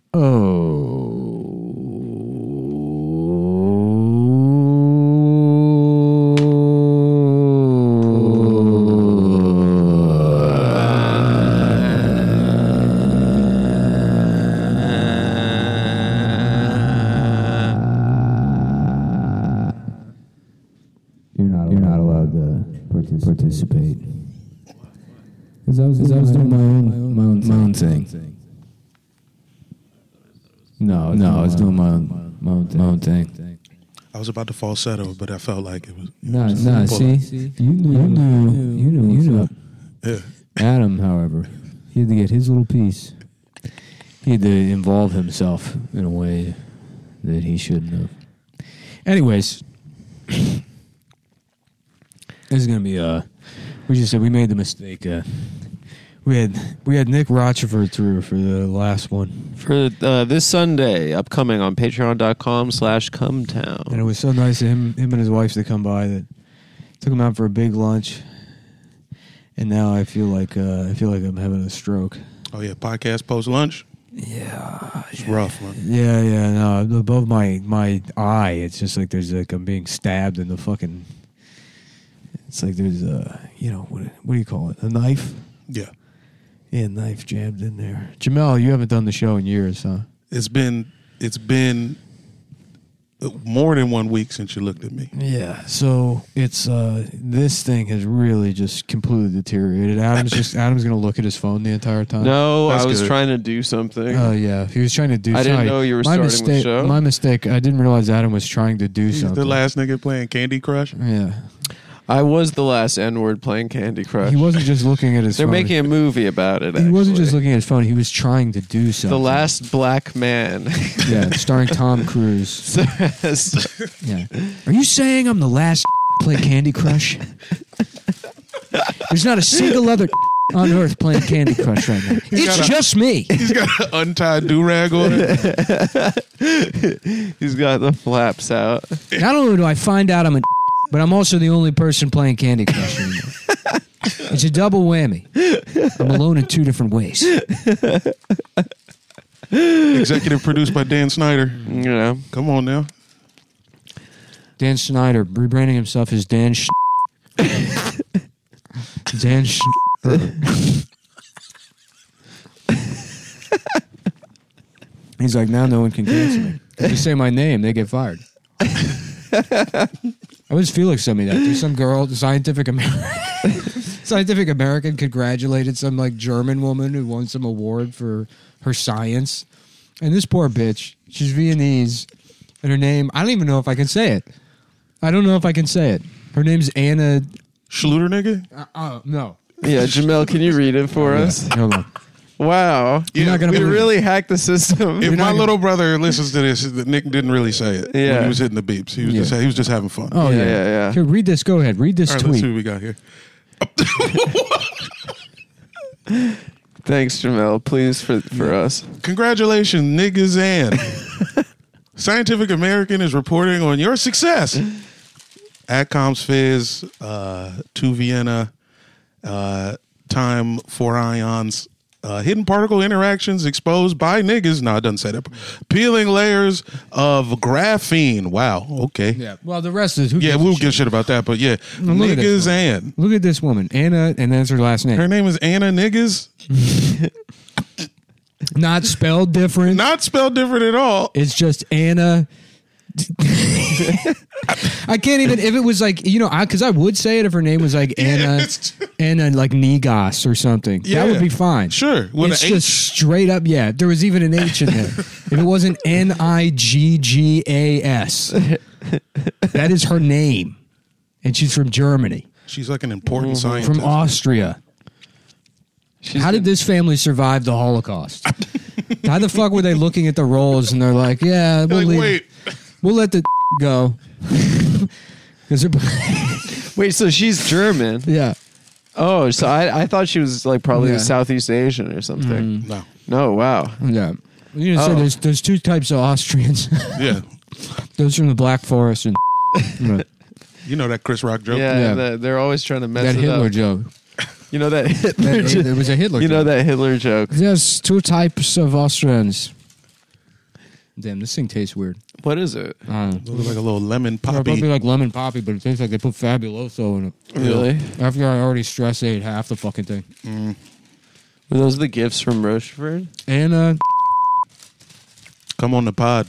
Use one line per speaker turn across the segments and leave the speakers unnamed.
You're not allowed to participate. Because I was doing my own thing. No, I was doing my own thing.
I was about to falsetto, but I felt like it was.
Nah. See, you knew.
Yeah.
Adam, however, he had to get his little piece. He had to involve himself in a way that he shouldn't have. Anyways, this is gonna be we just said we made the mistake. We had Nick Rochefort through for the last one
for this Sunday, upcoming on Patreon.com/Cumtown.
And it was so nice of him and his wife to come by. That took him out for a big lunch, and now I feel like I'm having a stroke.
Oh yeah, podcast post lunch.
Yeah,
it's rough, man.
Yeah. No, above my eye, it's just like there's like I'm being stabbed in the fucking. It's like there's what do you call it? A knife?
Yeah.
Yeah, knife jammed in there. Jamel, you haven't done the show in years, huh?
It's been more than 1 week since you looked at me.
Yeah, so it's this thing has really just completely deteriorated. Adam's going to look at his phone the entire time.
No,
That's
I was
good.
trying to do something.
Oh yeah, he was trying to do.
I didn't know you were starting the show.
My mistake. I didn't realize Adam was trying to do
He's
something.
the last nigga playing Candy Crush.
Yeah,
I was the last N-word playing Candy Crush.
he wasn't just looking at his
They're
phone.
making a movie about it,
He wasn't
actually.
just looking at his phone. He was trying to do something.
The Last Black Man.
Yeah, starring Tom Cruise. Yeah. Are you saying I'm the last play Candy Crush? There's not a single other on earth playing Candy Crush right now. It's just me.
He's got an untied do-rag on it.
He's got the flaps out.
Not only do I find out I'm a but I'm also the only person playing Candy Crush anymore. It's a double whammy. I'm alone in two different ways.
Executive produced by Dan Snyder.
Yeah.
Come on now.
Dan Snyder rebranding himself as Dan Dan He's like, now no one can cancel me. If you say my name, they get fired. I wish Felix sent me that. There's some girl, Scientific American congratulated some like German woman who won some award for her science. And this poor bitch, she's Viennese, and her name, I don't even know if I can say it. I don't know if I can say it. Her name's Anna
Schluter nigga?
No.
Yeah, Jamel, can you read it for us?
Hold on.
Wow.
You're not gonna
we
believe
really hacked the system.
If my little brother listens to this, Nick didn't really say it
Yeah.
when he was hitting the beeps. He was just having fun.
Oh, yeah.
Yeah.
Here, read this. Go ahead. Read this
All right, let's see
tweet.
what we got here.
Thanks, Jamel. Please for us.
Congratulations, niggas and Scientific American is reporting on your success. Adcoms Fizz, 2 Vienna, time 4 ions, hidden particle interactions exposed by niggas. No, it doesn't say that. Peeling layers of graphene. Wow. Okay.
Yeah. Well, the rest is who
Yeah,
gives a
we'll
shit?
give shit about that, but yeah,
Now look at this
niggas
one.
and
Look at this woman, Anna, and that's her last name.
her name is Anna Niggas.
Not spelled different.
Not spelled different at all.
It's just Anna. I can't even, if it was like, because I would say it if her name was like Anna, Anna like Negas or something.
Yeah.
That would be fine.
Sure. With
It's
an
just
H.
straight up, yeah. There was even an H in there. If it wasn't Niggas, that is her name. And she's from Germany,
She's like an important scientist.
from Austria. How did this family survive the Holocaust? How the fuck were they looking at the rolls and they're like, yeah,
They're
we'll,
like, wait.
we'll let the go. 'Cause they're-
Wait, so she's German?
yeah.
Oh, so I thought she was like probably
Yeah.
Southeast Asian or something.
No.
No, wow.
Yeah. You know, so there's two types of Austrians.
Yeah.
Those from the Black Forest and right.
You know that Chris Rock joke?
Yeah,
Yeah.
they're always trying to mess
that
it
Hitler
up.
joke.
You know that Hitler
There was a Hitler
You know
joke.
that Hitler joke.
There's two types of Austrians. Damn, this thing tastes weird.
What is it?
I don't know.
It looks like a little lemon
It's supposed to
poppy.
be like lemon poppy, but it tastes like they put Fabuloso in it.
Really?
After I already stress ate half the fucking thing.
Were those the gifts from Rochefort?
And
Come on the pod.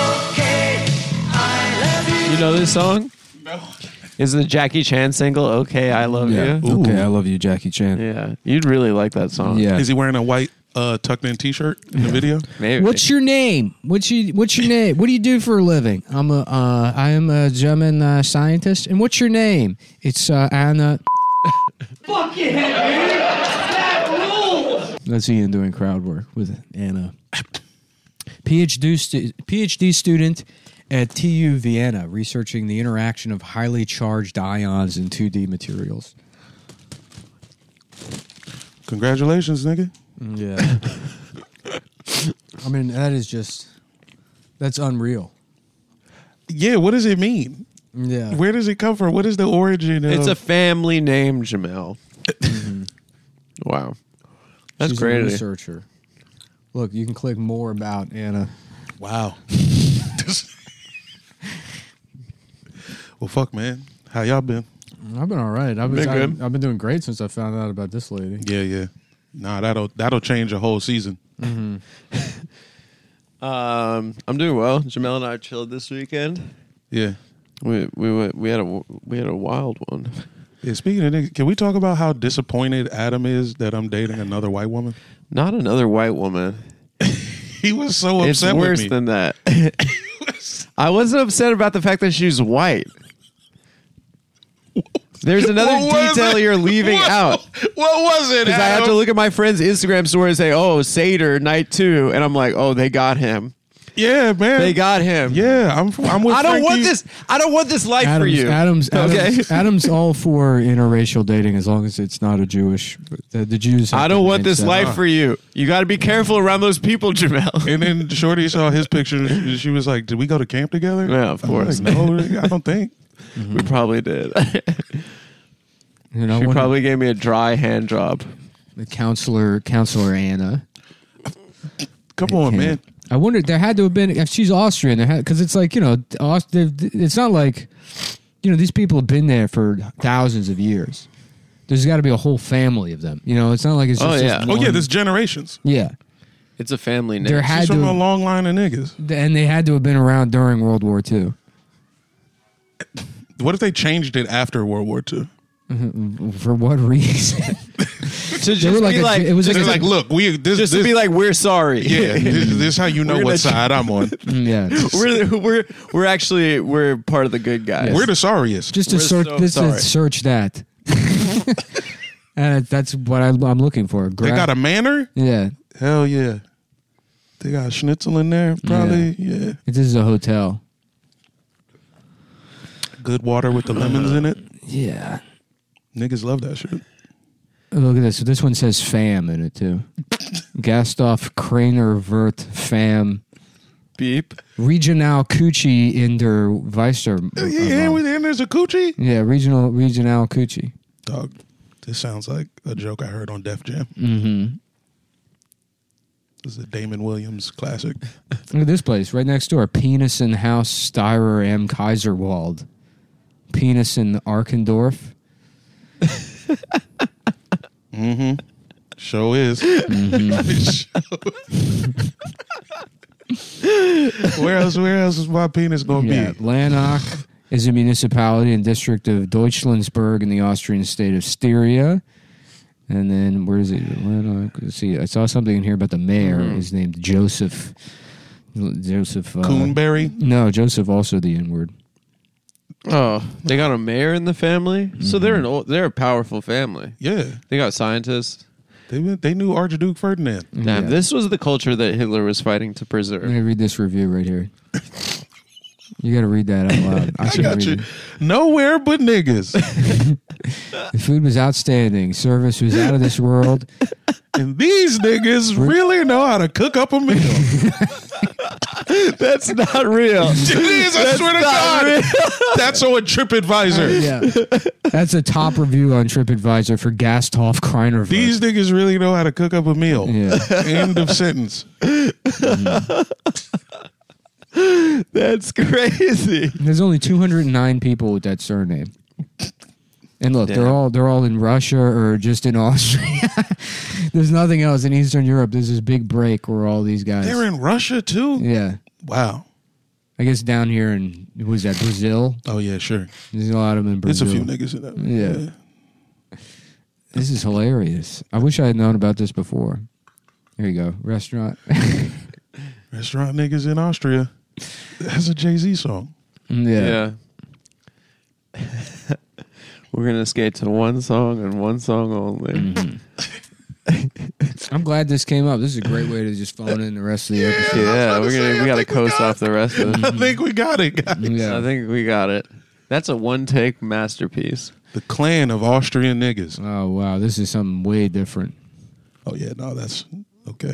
You know this song?
No.
Is the Jackie Chan single "Okay, I Love
yeah,
You"?
okay, I love you, Jackie Chan.
Yeah, you'd really like that song.
Yeah.
Is he wearing a white tucked-in T-shirt in the video?
maybe.
What's your name? What's your name? What do you do for a living? I am a German scientist. And what's your name? It's Anna. Fuck yeah, dude! That rules. That's Ian doing crowd work with Anna. PhD student at TU Vienna, researching the interaction of highly charged ions in 2D materials.
Congratulations, nigga.
Yeah. I mean, that's unreal.
Yeah, what does it mean?
Yeah.
Where does it come from? What is the origin of...
It's a family name, Jamel. Wow, that's
She's
great.
a researcher. Look, you can click more about Anna.
Wow. Well, fuck, man. How y'all been?
I've been all right. I've
Been good.
been doing great since I found out about this lady.
Yeah. Nah, that'll change a whole season.
I'm doing well. Jamel and I chilled this weekend.
Yeah.
We had a wild one.
Yeah, speaking of niggas, can we talk about how disappointed Adam is that I'm dating another white woman?
Not another white woman.
He was so
It's
upset
worse
with me.
than that. I wasn't upset about the fact that she's white. There's another
What was
detail
it?
you're leaving out.
What was it,
Because I have
Adam?
to look at my friend's Instagram story and say, "Oh, Seder night 2," and I'm like, "Oh, they got him.
Yeah, man.
They got him."
Yeah, I'm with
I don't want
Frankie.
this. I don't want this life for you. Okay.
Adam's all for interracial dating as long as it's not a Jewish. The Jews. have
I
to
don't want
convince
this
that.
life for you. You got to be careful around those people, Jamel.
And then Shorty saw his picture. And she was like, "Did we go to camp together?"
Yeah, of
I'm
course.
like, no, I don't think.
We probably did.
You know,
She
one-
probably gave me a dry hand job.
the counselor Anna.
Come on,
Yeah.
man.
I wonder. There had to have been. If she's Austrian, because it's like it's not like these people have been there for thousands of years. There's got to be a whole family of them. It's not like it's just
Oh, yeah.
this
Oh yeah,
one-
there's generations.
yeah.
It's a family name.
There
She's
had
from a
to,
long line of niggas.
and they had to have been around during World War II.
What if they changed it after World War II?
For what reason?
to just
were like
be
a-
like,
it was
They're
like
like, look, we this
just
this,
to be like, we're sorry.
yeah, this is how you know
We're
what
gonna
side I'm on.
yeah.
we're part of the good guys.
We're the sorriest.
Just to
We're
search,
so
just to
sorry.
search that. And that's what I'm looking for.
They got a manor?
yeah.
Hell yeah. They got a schnitzel in there, probably. Yeah.
This is a hotel.
Good water with the lemons in it.
Yeah.
Niggas love that shit.
Look at this. So this one says FAM in it too. Gastoff Kraner Vert FAM
beep.
Regional Coochie in der Weister.
Yeah, and there's a coochie.
Yeah, Regional Coochie.
Dog, this sounds like a joke I heard on Def Jam.
Mm-hmm.
This is a Damon Williams classic.
Look at this place right next door. Penison House Steirer am Kaiserwald. Penison Arkendorf.
Mm-hmm. Show is. Where else is my penis gonna
Yeah,
be?
Lanach is a municipality and district of Deutschlandsburg in the Austrian state of Styria. And then where is it? Lanach. Let's see, I saw something in here about the mayor. Is named Joseph.
Coonberry.
No, Joseph also the N-word.
Oh, they got a mayor in the family, so they're a powerful family.
Yeah,
They got scientists.
they knew Archduke Ferdinand.
Damn,
Yeah.
this was the culture that Hitler was fighting to
I'm
preserve.
going to read this review right here. You got to read that out loud.
I
shouldn't
got
read
you.
it.
Nowhere but niggas.
The food was outstanding. Service was out of this world.
And these niggas really know how to cook up a meal.
That's not real.
It is, I swear to God. That's on TripAdvisor.
Yeah. That's a top review on TripAdvisor for Gasthof Kreiner.
These niggas really know how to cook up a meal.
Yeah.
End of sentence.
That's crazy.
There's only 209 people with that surname. And look,
Damn.
they're all in Russia or just in Austria. There's nothing else in Eastern Europe. There's this big break where all these guys.
They're in Russia too.
Yeah,
Wow.
I guess down here in was that Brazil?
Oh yeah, sure.
There's a lot of them in
There's
Brazil.
a few niggas in that.
Yeah. This is hilarious. I wish I had known about this before. Here you go, restaurant.
Restaurant niggas in Austria. That's a Jay-Z song.
Yeah.
We're going to skate to one song and one song only.
Mm-hmm. I'm glad this came up. This is a great way to just phone in the rest of the episode.
Yeah, we got to coast off the rest of it.
I think we got it, guys.
Yeah.
I think we got it. That's a one-take masterpiece.
The clan of Austrian niggas.
Oh wow, this is something way different.
Oh yeah, no, that's okay.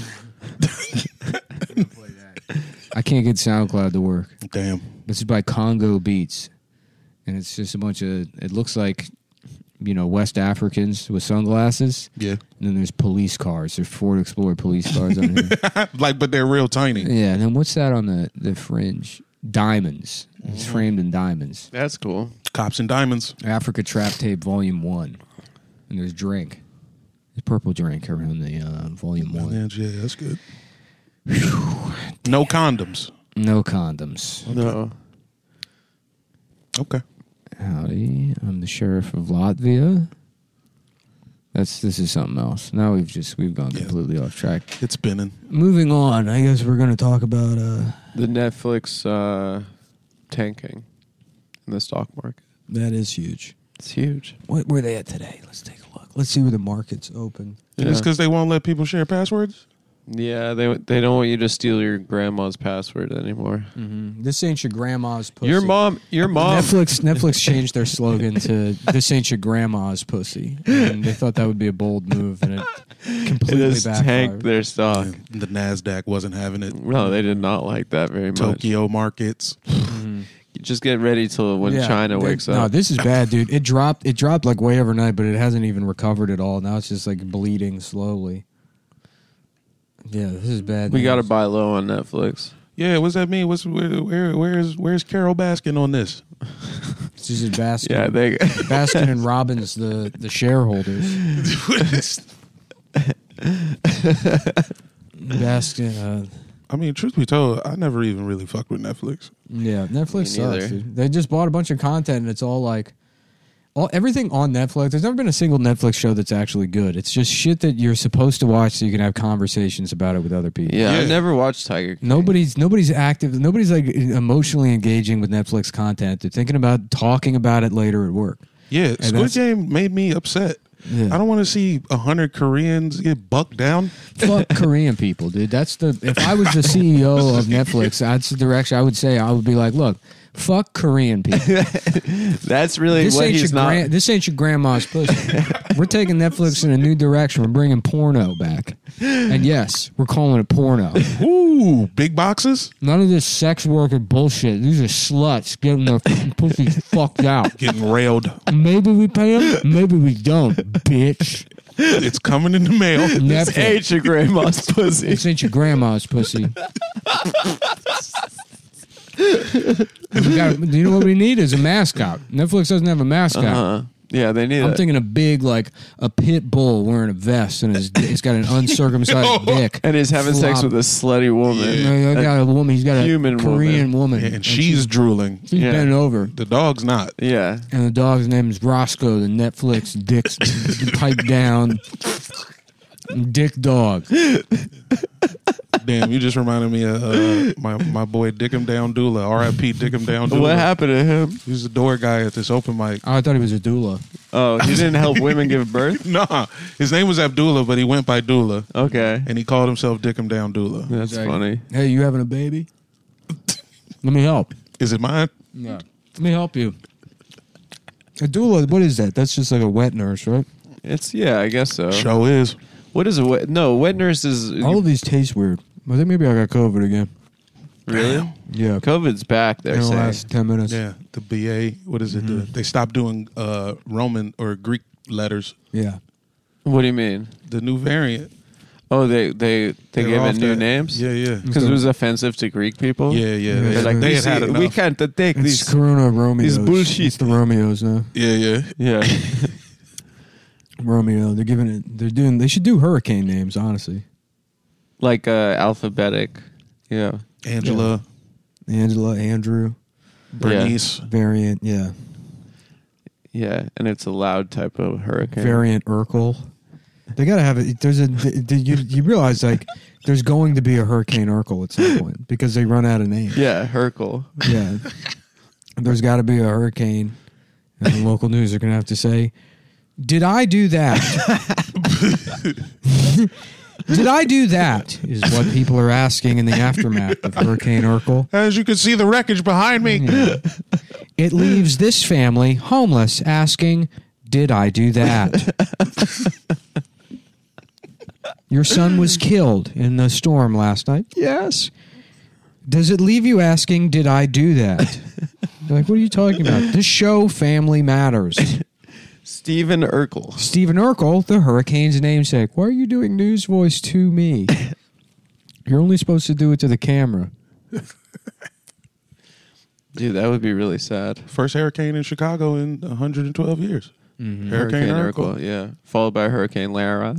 I can't get SoundCloud to work.
Damn.
This is by Congo Beats, and it's just a bunch of. It looks like, West Africans with sunglasses,
Yeah.
and then there's police cars. There's Ford Explorer police cars on here.
But they're real tiny.
Yeah, and then what's that on the fringe? Diamonds. It's framed in diamonds.
That's cool.
Cops and diamonds.
Africa Trap Tape Volume 1. And there's drink. There's purple drink around the Volume 1.
Yeah, that's good. No condoms.
No condoms.
No.
Okay.
Howdy, I'm the sheriff of Latvia. This is something else. Now we've gone completely off track.
It's spinning.
Moving on, I guess we're going to talk about
The Netflix tanking in the stock market.
that is huge.
It's huge.
What were they at today? Let's take a look. Let's see where the market's open.
And it's because they won't let people share passwords?
Yeah, they don't want you to steal your grandma's password anymore.
Mm-hmm. This ain't your grandma's pussy.
Your mom.
Netflix changed their slogan to "This ain't your grandma's pussy," and they thought that would be a bold move, and it
It
completely
just
backfired.
tanked their stock.
The NASDAQ wasn't having it.
No, they did not like that very much.
Tokyo markets.
Just get ready till when China wakes up.
No, this is bad, dude. It dropped like way overnight, but it hasn't even recovered at all. Now it's just like bleeding slowly. Yeah, this is bad.
We got to
news.
buy low on Netflix.
Yeah, what's that mean? Where's Carol Baskin on this?
This is Baskin.
Yeah, they.
Baskin and Robbins, the shareholders. Baskin.
I mean, truth be told, I never even really fucked with Netflix.
Yeah, Netflix
Me neither.
sucks. Dude. They just bought a bunch of content, and it's all like, everything on Netflix. There's never been a single Netflix show that's actually good. It's just shit that you're supposed to watch so you can have conversations about it with other people.
Yeah, I
Yeah.
never watched Tiger King.
Nobody's active. Nobody's like emotionally engaging with Netflix content. They're thinking about talking about it later at work.
Yeah, Squid
that's-
Game made me upset.
Yeah.
I don't want to see 100 Koreans get bucked down.
Fuck Korean people, dude. If I was the CEO of Netflix, that's the direction I would say. I would be like, look, fuck Korean people.
That's really what he's not.
This ain't your grandma's pussy. We're taking Netflix in a new direction. We're bringing porno back. And yes, we're calling it porno.
Ooh, big boxes?
None of this sex worker bullshit. These are sluts getting their pussy fucked out.
Getting railed.
Maybe we pay them, maybe we don't, bitch.
It's coming in the mail.
Netflix.
Age your grandma's pussy.
This ain't your grandma's pussy. You know what we need is a mascot. Netflix doesn't have a mascot.
Yeah, they need
I'm
it.
thinking a big, like a pit bull wearing a vest, and he's got an uncircumcised dick.
And he's having sex with a slutty woman.
I got a woman. He's got a
Human
Korean woman,
And she's drooling.
she's
Yeah.
bent over.
The dog's not.
Yeah.
And the dog's name is Roscoe, the Netflix dick's pipe down dick dog.
Damn, you just reminded me of my boy Dickum Down Doula. R.I.P. Dickum Down Doula.
What happened to him?
He was the door guy at this open mic.
Oh, I thought he was a doula.
Oh, he didn't help women give birth?
Nah, his name was Abdullah, but he went by Doula.
Okay.
And he called himself Dickum Down Doula.
That's
Like,
funny.
Hey, you having a baby? Let me help.
Is it mine?
Yeah. Let me help you. A doula, what is that? That's just like a wet nurse, right?
Yeah, I guess so.
Show is.
What is a wet? No, wet nurse is
All of these taste weird. I think maybe I got COVID again.
really.
Yeah.
COVID's back. They're
In the
saying.
last 10 minutes.
Yeah, the BA. What is it? They stopped doing Roman or Greek letters.
Yeah.
What do you mean?
The new variant.
Oh, they gave
off
it new
that.
names?
Yeah, yeah.
Because it was offensive to Greek people?
Yeah, yeah.
They're like,
they
"We
had
see-
enough.
we can't take
It's
these.
Corona Romeos.
These bullshit.
It's the Romeos now.
Yeah, yeah.
Yeah.
Romeo. They're giving it. They're doing. They should do hurricane names. Honestly,
Like alphabetic. Yeah.
Angela,
Angela, Andrew,
Bernice.
variant. Yeah,
Yeah. And it's a loud type of hurricane.
variant Urkel. They gotta have it. There's a. You realize like there's going to be a Hurricane Urkel at some point because they run out of names.
Yeah, Hercule.
Yeah. There's got to be a hurricane, and the local news are going to have to say, "Did I do that?" Did I do that? Is what people are asking in the aftermath of Hurricane Urkel.
As you can see, the wreckage behind me.
Yeah. It leaves this family homeless, asking, "Did I do that?" Your son was killed in the storm last night. Yes. Does it leave you asking, "Did I do that?" You're like, what are you talking about? This show, Family Matters.
Stephen Urkel.
Stephen Urkel, the Hurricane's namesake. Why are you doing news voice to me? You're only supposed to do it to the camera.
Dude, that would be really sad.
First hurricane in Chicago in 112 years.
Mm-hmm.
Hurricane Urkel.
yeah. Followed by Hurricane Lara.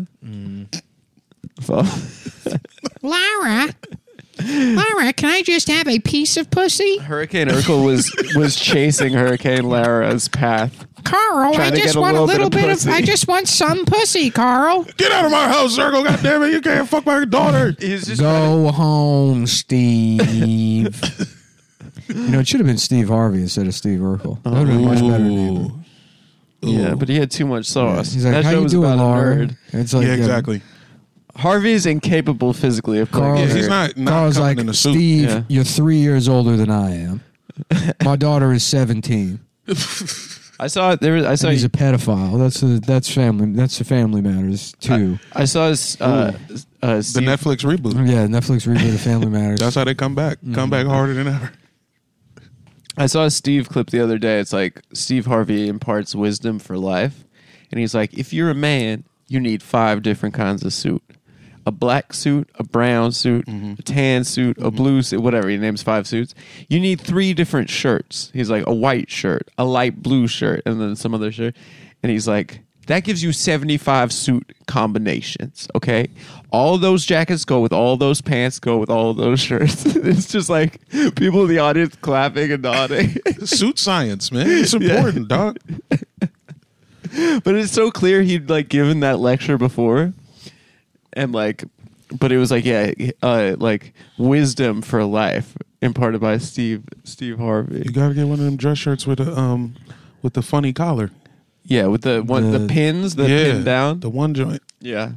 Lara, can I just have a piece of pussy?
Hurricane Urkel was chasing Hurricane Lara's path.
Carl,
Trying
I
to
just
get a
want a
little
little
bit
bit
of
of,
pussy.
I just want some pussy, Carl.
Get out of my house, Urkel. God damn it. You can't fuck my daughter.
He's just
Go home, Steve. It should have been Steve Harvey instead of Steve Urkel. That would have been a much better name.
yeah, but he had too much sauce.
He's like,
that
how
show
you
was
doing,
about a
Laura?
nerd.
It's like,
Yeah, exactly.
Harvey's incapable physically of playing.
Carl's-
Yeah,
a
he's
nerd.
not
Carl's
coming
like,
in a suit.
Steve,
Yeah.
you're 3 years older than I am. My daughter is 17.
I saw it. I saw.
And he's a pedophile. That's family. That's the Family Matters too.
I saw his.
The
Steve,
Netflix reboot.
Yeah, Netflix reboot of Family Matters.
That's how they come back. Come back harder than ever.
I saw a Steve clip the other day. It's like Steve Harvey imparts wisdom for life, and he's like, if you're a man, you need 5 different kinds of suit: a black suit, a brown suit, a tan suit, a blue suit, whatever. He names 5 suits. You need 3 different shirts. He's like, a white shirt, a light blue shirt, and then some other shirt. And he's like, that gives you 75 suit combinations, okay? All those jackets go with all those pants, go with all those shirts. It's just like people in the audience clapping and nodding.
Suit science, man. It's important, dog.
But it's so clear he'd like given that lecture before. And like, but it was like, like wisdom for life imparted by Steve Harvey.
You gotta get one of them dress shirts with the funny collar.
Yeah, with the pins that pin down.
The one joint.
Yeah.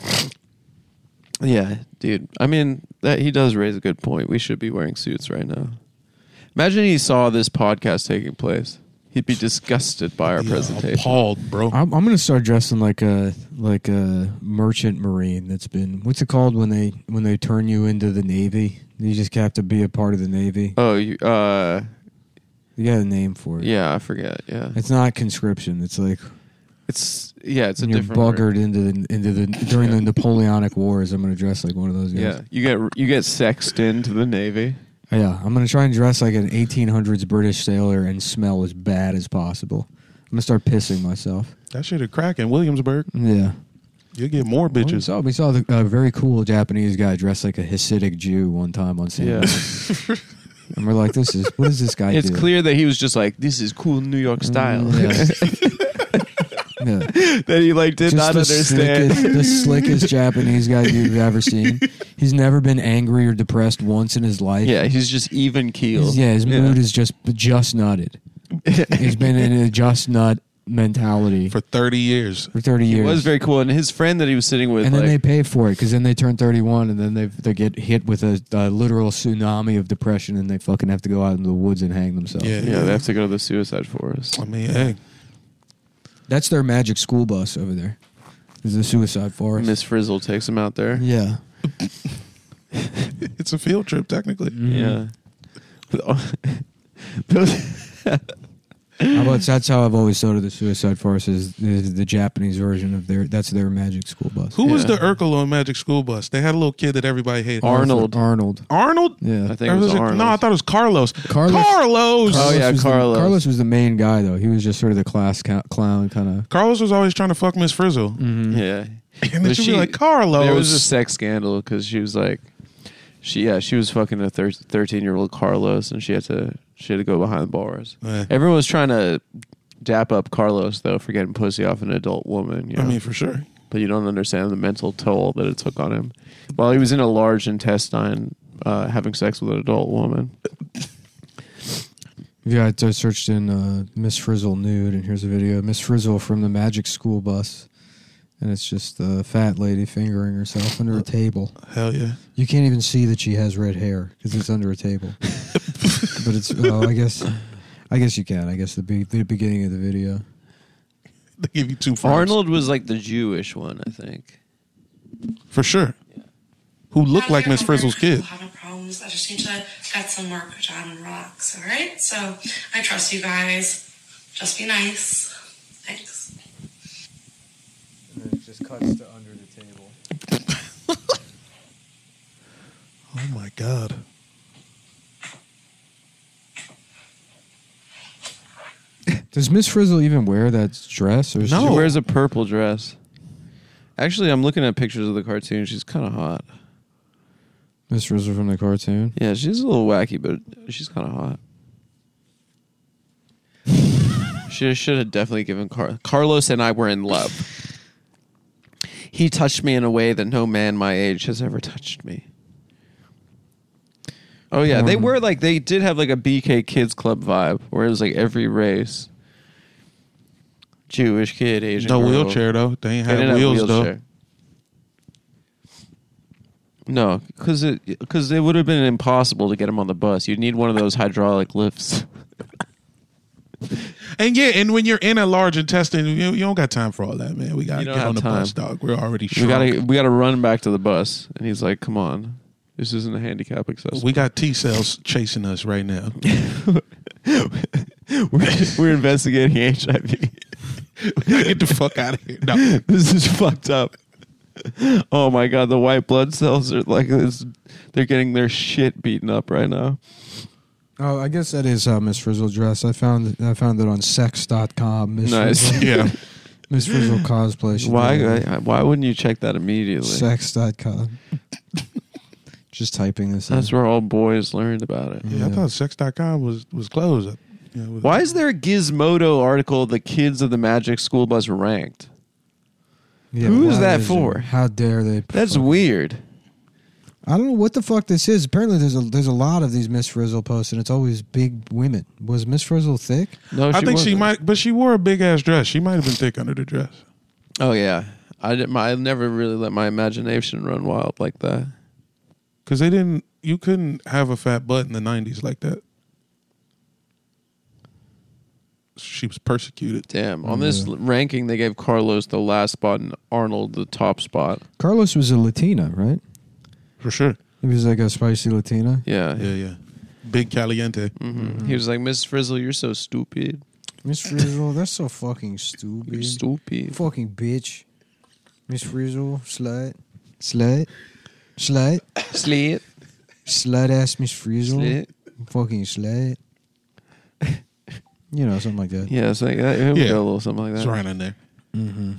Yeah, dude. I mean, that he does raise a good point. We should be wearing suits right now. Imagine he saw this podcast taking place. He'd be disgusted by our presentation.
Appalled, bro.
I'm gonna start dressing like a merchant marine. That's been what's it called when they turn you into the Navy? You just have to be a part of the Navy.
Oh,
You got a name for it.
yeah, I forget. Yeah,
It's not conscription. It's like
it's a
when you're
different word.
buggered into the during the Napoleonic Wars. I'm gonna dress like one of those guys.
Yeah, you get sexed into the Navy.
Yeah, I'm gonna try and dress like an 1800s British sailor and smell as bad as possible. I'm gonna start pissing myself.
That shit a crack in Williamsburg.
Yeah.
You'll get more bitches.
We saw a very cool Japanese guy dressed like a Hasidic Jew one time on
Yeah,
Sunday. And we're like, what is this guy
it's
do?
clear that he was just like, this is cool New York style.
Yeah.
That he like did not understand.
The slickest Japanese guy you've ever seen. He's never been angry or depressed once in his life.
Yeah, he's just even keeled.
His mood is just nutted. He's been in a just nut mentality
For 30 years.
for 30 years.
It was very cool. And his friend that he was sitting with,
And then
like,
they pay for it because then they turn 31 and then they get hit with a literal tsunami of depression and they fucking have to go out into the woods and hang themselves.
Yeah.
they have to go to the suicide forest.
I mean, hey.
That's their magic school bus over there. Is the suicide forest.
Miss Frizzle takes him out there.
Yeah.
It's a field trip, technically.
Yeah. Those-
That's how I've always thought of the Suicide Force is the Japanese version of their Magic School Bus.
Who was the Urkel on Magic School Bus? They had a little kid that everybody hated.
Arnold.
Arnold?
Yeah.
I think it was Arnold.
No, I thought it was Carlos.
Carlos.
Oh, yeah, Carlos.
Carlos was the main guy, though. He was just sort of the class clown kind of.
Carlos was always trying to fuck Miss Frizzle.
Yeah.
And then she'd be like, Carlos.
There was a sex scandal because she was like, she was fucking a 13-year-old Carlos, and she had to go behind the bars. Everyone was trying to dap up Carlos though for getting pussy off an adult woman. You know?
I mean, for sure.
But you don't understand the mental toll that it took on him while he was in a large intestine having sex with an adult woman.
Yeah, I searched in Miss Frizzle nude, and here's a video. Miss Frizzle from the Magic School Bus. And it's just a fat lady fingering herself under a table.
Hell yeah.
You can't even see that she has red hair because it's under a table. But it's, I guess you can. I guess the beginning of the video.
They give you 2 frames.
Arnold was like the Jewish one, I think.
For sure. Yeah. Who looked like Miss Frizzle's kid.
I have no problems. I just need to get some work done and relax, all right? So I trust you guys. Just be nice. Thanks.
And then it just cuts to under the table.
Oh my God.
Does Miss Frizzle even wear that dress? Or
She wears a purple dress. Actually, I'm looking at pictures of the cartoon. She's kind of hot.
Miss Frizzle from the cartoon?
Yeah, she's a little wacky, but she's kind of hot. She should have definitely given Carlos and I were in love. He touched me in a way that no man my age has ever touched me. Oh yeah, they did have like a BK Kids Club vibe where it was like every race. Jewish kid, Asian
No
girl.
wheelchair though. They ain't
They didn't
have
have
wheels though.
wheelchair. No, because it would have been impossible to get him on the bus. You'd need one of those hydraulic lifts.
And yeah, and when you're in a large intestine, you don't got time for all that, man. We gotta
You don't
get on the
have time.
bus, dog. We're already shrunk.
We gotta run back to the bus, and he's like, "Come on, this isn't a handicap accessible."
We got T cells chasing us right now.
we're investigating HIV.
Get the fuck out of here. No.
This is fucked up. Oh my god, the white blood cells are like this. They're getting their shit beaten up right now.
Oh, I guess that is how Miss Frizzle dressed. I found it on sex.com.
Nice.
Frizzle.
Yeah.
Miss Frizzle cosplay.
Why wouldn't you check that immediately?
Sex.com. Just typing this
That's
in.
where all boys learned about it.
Yeah, I thought sex.com was closed.
Why is there a Gizmodo article the kids of the Magic School Bus ranked?
Yeah,
Who is
why
that
it?
for?
How dare they?
That's weird.
I don't know what the fuck this is. Apparently, there's a lot of these Miss Frizzle posts, and it's always big women. Was Miss Frizzle thick?
No,
I think she
wasn't.
might, but she wore a big ass dress. She might have been thick under the dress.
Oh yeah, I never really let my imagination run wild like that.
Because you couldn't have a fat butt in the 90s like that. She was persecuted.
Damn. On this ranking, they gave Carlos the last spot and Arnold the top spot.
Carlos was a Latina, right?
For sure.
He was like a spicy Latina.
Yeah.
Yeah. Big caliente.
Mm-hmm. He was like, Miss Frizzle, you're so stupid.
Miss Frizzle, that's so fucking stupid.
You're stupid.
Fucking bitch. Miss Frizzle, slut. Slut. Slut.
Slit.
Slut ass Miss Frizzle.
Slit.
Fucking slut. You know, something like that.
Yeah, it's like that. It would
Yeah.
go a little something like that.
It's right in there.
Mm-hmm.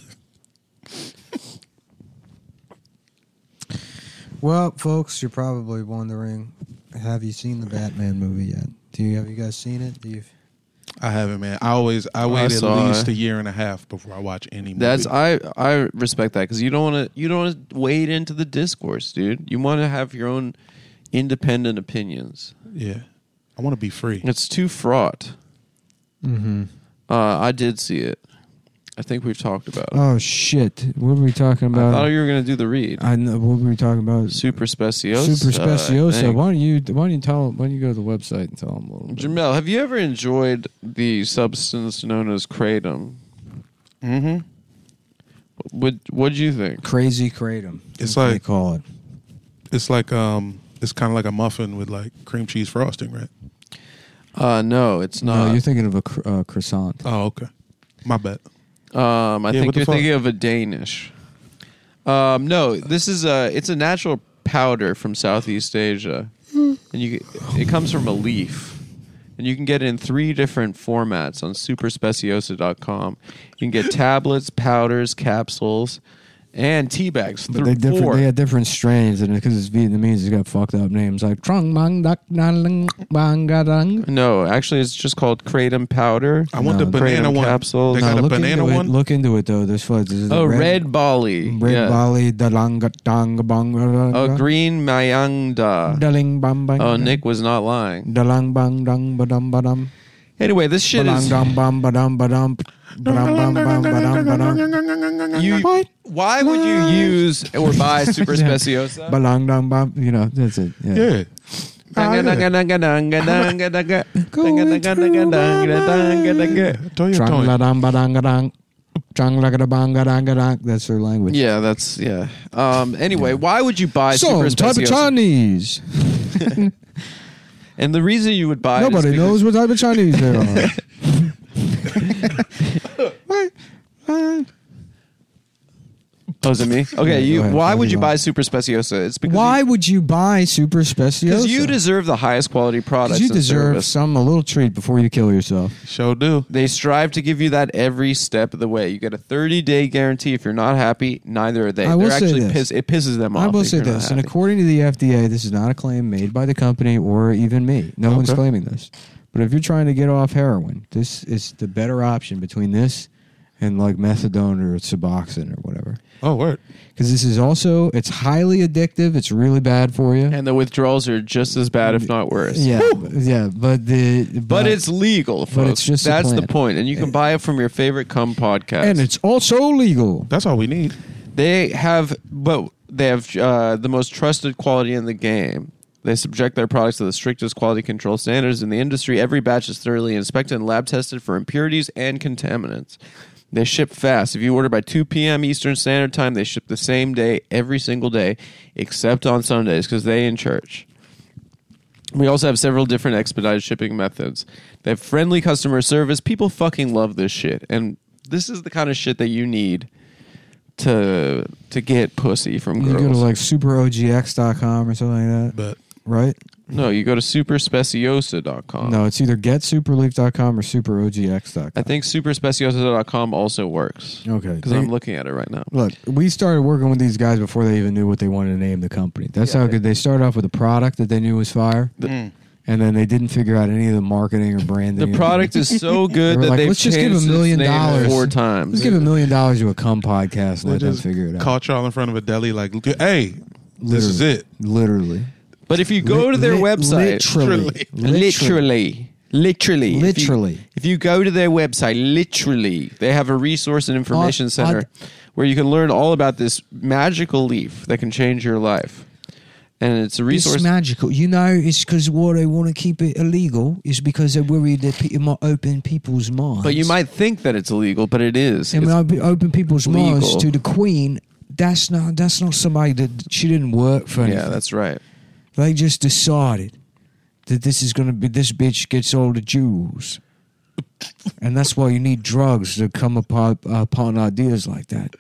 Well, folks, you're probably wondering, have you seen the Batman movie yet? Have you guys seen it?
I haven't, man. I wait at
saw
least
it.
a year and a half before I watch any movie.
I respect that because you don't want to wade into the discourse, dude. You want to have your own independent opinions.
Yeah. I want to be free.
It's too fraught.
Mm-hmm.
I did see it. I think we've talked about it.
Oh, shit. What were we talking about?
I thought you were going to do the read.
I know. What were we talking about?
Super Speciosa.
Super Speciosa.
I think.
Why don't you go to the website and tell them a little bit?
Jamel, have you ever enjoyed the substance known as kratom?
Mm-hmm.
What'd you think?
Crazy Kratom.
It's
That's what they
like-
call it.
It's like it's kind of like a muffin with like cream cheese frosting, right?
No, it's
No,
not.
you're thinking of a croissant.
Oh, okay. My bad.
I think
what the
you're
fuck?
thinking of a Danish. No, this is it's a natural powder from Southeast Asia, and it comes from a leaf, and you can get it in 3 different formats on superspeciosa.com. You can get tablets, powders, capsules, and tea bags.
But they different.
4.
They had different strains, and because it's Vietnamese, it's got fucked up names like Trong Mang Dak Nang Bang Gadang.
No, actually, it's just called kratom powder.
I want
No,
the banana
kratom
one.
capsules.
They got a
look
banana
into
one.
It, look into it though. There's
Red Bali.
Red
Yeah.
Bali Dalang Dang Bang.
Oh, Green Mayangda.
Daling Bang Bang.
Oh, Nick was not lying.
Dalang Bang Dang Badam Badam.
Anyway, this shit
Badang
is...
Dam Bam Badam Badam. Badam Bam Bam Badam Badam.
Why would you use or buy Super Speciosa?
Balang Dam Bam. You know, that's it. Yeah.
Yeah. Throw your
Trang
toy.
la dang badang gadang. Trang la gada bang gadang gadang. That's their language.
Yeah, that's yeah. Anyway, why would you buy Super
So, type of
Speciosa?
Chinese.
And the reason you would buy
Nobody
it is
knows what type of Chinese they are.
Oh, is it me? Okay,
Yeah, go ahead.
why
What
would
do
you
you
buy
want?
Super Speciosa? It's because
Why would you buy Super Speciosa?
because you deserve the highest quality products.
Because you
and
deserve
service.
a little treat before you kill yourself.
Sure do.
They strive to give you that every step of the way. You get a 30-day guarantee. If you're not happy, neither are they.
I will
They're
say
actually
this.
it pisses them off.
I will
if
say
you're not
this, and
happy.
according to the FDA, this is not a claim made by the company or even me. No one's
Okay.
claiming this. But if you're trying to get off heroin, this is the better option between this and like methadone or Suboxone or whatever.
Oh, word.
Because this is also, it's highly addictive. It's really bad for you.
And the withdrawals are just as bad, if not worse.
Yeah, yeah, but
But it's legal, folks.
it's just a
That's the
plant.
point. And you can buy it from your favorite cum podcast.
and it's also legal.
That's all we need.
They have the most trusted quality in the game. They subject their products to the strictest quality control standards in the industry. Every batch is thoroughly inspected and lab tested for impurities and contaminants. They ship fast. If you order by 2 p.m. Eastern Standard Time, they ship the same day, every single day, except on Sundays because they in church. We also have several different expedited shipping methods. They have friendly customer service. People fucking love this shit. And this is the kind of shit that you need to get pussy from
You
girls.
go to like superogx.com or something like that,
But
right?
No, you go to superspeciosa.com.
No, it's either getsuperleaf.com or superogx.com.
I think superspeciosa.com also works.
Okay.
Because I'm looking at it right now.
Look, we started working with these guys before they even knew what they wanted to name the company. That's how good they started off with a product that they knew was fire, and then they didn't figure out any of the marketing or branding.
The product is so good
They were
that
like,
they've
let's just give
changed
$1 million.
its name 4 times.
Let's give $1 million to a cum podcast and
they
let them
just
figure it out.
caught y'all in front of a deli like, hey, this is it.
Literally.
But if you go to their website,
Literally.
literally, if you go to their website, literally, they have a resource and information center where you can learn all about this magical leaf that can change your life. And it's a resource.
It's magical. You know, it's because why they want to keep it illegal is because they're worried that it might open people's minds.
But you might think that it's illegal, but it is.
And when I open people's minds
legal.
to the Queen, that's not somebody that she didn't work for.
Yeah,
anything.
that's right.
They just decided that this is going to be, this bitch gets all the jewels. And that's why you need drugs to come upon ideas like that.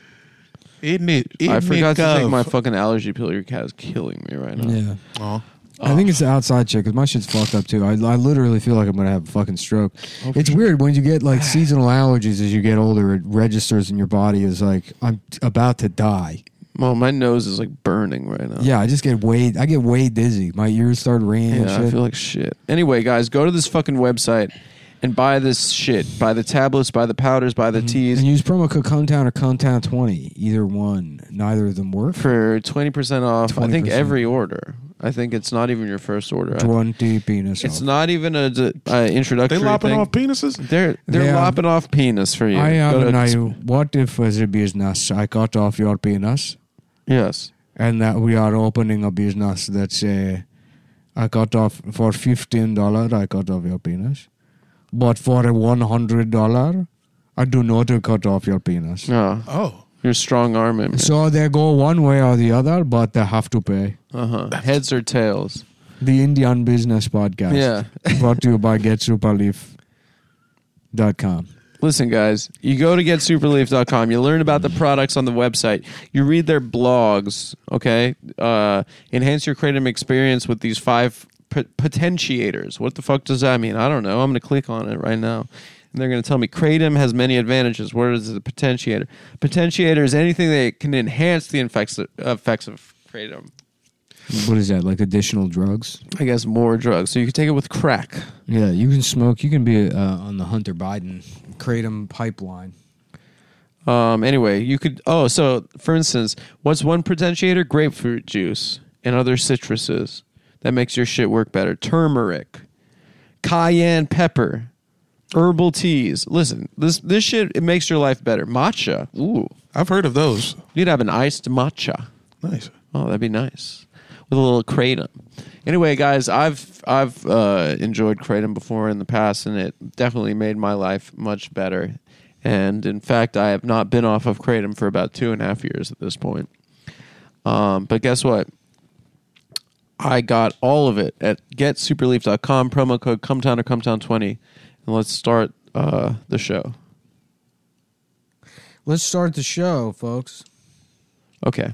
Isn't it?
I forgot to take my fucking allergy pill. Your cat is killing me right now.
Yeah.
Oh.
I think it's the outside check because my shit's fucked up too. I literally feel like I'm going to have a fucking stroke. It's weird when you get like seasonal allergies as you get older, it registers in your body as like, I'm about to die.
Well, my nose is like burning right now.
Yeah, I get way dizzy. My ears start ringing and
Yeah,
shit.
I feel like shit. Anyway, guys, go to this fucking website and buy this shit. Buy the tablets, buy the powders, buy the teas
and use promo code Contown or Contown20. Either one. Neither of them work.
for 20% off. I think
20%.
every order. I think it's not even your first order.
20 penis
It's
off.
not even a introductory
They lopping
thing.
off penises?
They're
They are-
lopping off penis for you.
I
Go
have
to-
now. What if as a business I cut off your penis
Yes.
and that we are opening a business that's I cut off for $15 I cut off your penis, but for $100 I do not cut off your penis.
No.
Oh.
Your strong arm.
So they go one way or the other, but they have to pay.
Heads or tails.
The Indian Business Podcast.
Yeah.
Brought to you by GetSuperLeaf.com.
Listen, guys, you go to getsuperleaf.com. You learn about the products on the website. You read their blogs, okay? Enhance your Kratom experience with these 5 potentiators. What the fuck does that mean? I don't know. I'm going to click on it right now. And they're going to tell me Kratom has many advantages. What is a potentiator? Potentiator is anything that can enhance the effects of Kratom.
What is that, like additional drugs?
I guess more drugs. So you can take it with crack.
Yeah, you can smoke. You can be on the Hunter Biden Kratom pipeline.
Anyway, you could... Oh, so, for instance, what's one potentiator? Grapefruit juice and other citruses. That makes your shit work better. Turmeric. Cayenne pepper. Herbal teas. Listen, this shit, it makes your life better. Matcha. Ooh.
I've heard of those.
You'd have an iced matcha.
Nice.
Oh, that'd be nice. With a little Kratom. Anyway, guys, I've enjoyed Kratom before in the past, and it definitely made my life much better. And in fact, I have not been off of Kratom for about 2.5 years at this point. But guess what? I got all of it at getsuperleaf.com, promo code CUMTOWN or CUMTOWN20. And let's start the show.
Let's start the show, folks.
Okay.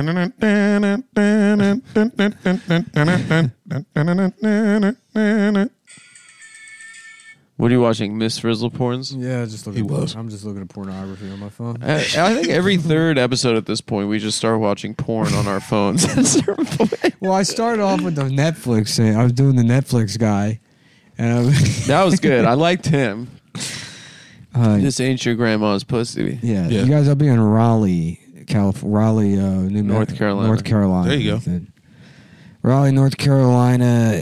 What are you watching? Miss Frizzle porns?
Yeah, just
He was.
I'm just looking at pornography on my phone.
I think every third episode at this point, we just start watching porn on our phones at a certain point.
Well, I started off with the Netflix thing. I was doing the Netflix guy, and
That was good. I liked him.
I
This ain't your grandma's pussy.
yeah,
Yeah.
you guys. I'll be in Raleigh,
North Carolina.
North Carolina.
There you go.
Raleigh, North Carolina,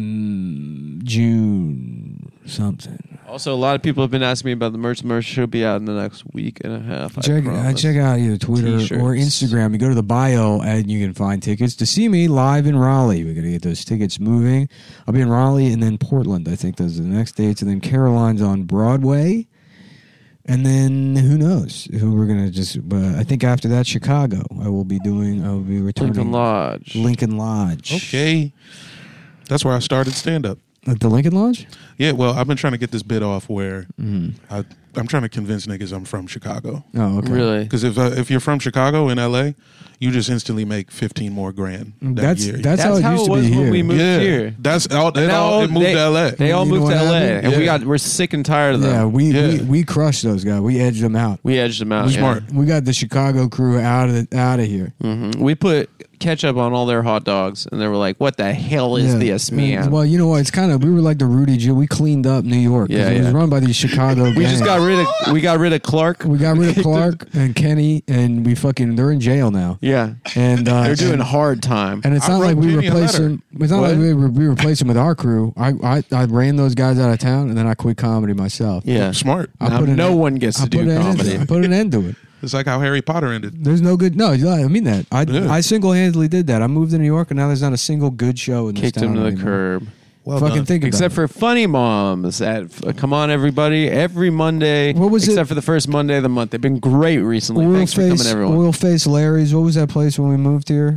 June something.
Also, a lot of people have been asking me about the merch. The merch should be out in the next week and a half.
Check out either Twitter
T-shirts.
or Instagram. You go to the bio and you can find tickets to see me live in Raleigh. We're gonna get those tickets moving. I'll be in Raleigh and then Portland. I think those are the next dates, and then Caroline's on Broadway. And then who knows who we're gonna just? But I think after that, Chicago. I will be returning
Lincoln Lodge.
Lincoln Lodge.
Okay. That's where I started stand-up.
At the Lincoln Lodge.
Yeah, well, I've been trying to get this bit off where I'm trying to convince niggas I'm from Chicago.
Oh, okay.
Really?
Because if you're from Chicago in L.A., you just instantly make 15 more grand that year.
That's how it used to
was
be
when
here.
we moved
yeah,
here.
that's all.
And
It moved to L.A.
They all
You know
moved to
what
LA,
happened?
and
Yeah.
we're sick and tired of them.
Yeah,
Yeah.
we crushed those guys. We edged them out.
We edged them out.
We're
yeah.
smart.
We got the Chicago crew out of here.
Mhm. We put ketchup on all their hot dogs, and they were like, "What the hell is
Yeah.
this, man?"
Well, you know what? It's kind of we were like the Rudy Giuliani. We cleaned up New York. 'Cause
Yeah,
it was
yeah.
run by these Chicago.
we just
gangs.
got rid of Clark.
We got rid of Clark and Kenny, and they're in jail now.
Yeah,
And
they're doing
and,
hard time.
and it's
I
not
wrote
like we
Kenny a
replaced
letter.
them. It's not
What?
like we replaced them with our crew. I ran those guys out of town, and then I quit comedy myself.
Yeah,
Smart.
Now one gets to do comedy.
I put an end to it.
It's like how Harry Potter ended.
There's no good. No, I mean that.
Yeah.
I single-handedly did that. I moved to New York, and now there's not a single good show in this
Kicked
town
him to the
anymore.
curb.
Well
Fucking
done.
think about
Except
it.
for Funny Moms. Come on, everybody! Every Monday,
What was
except
it?
for the first Monday of the month. They've been great recently. Thanks for coming, everyone.
Oil Face Larry's. What was that place when we moved here?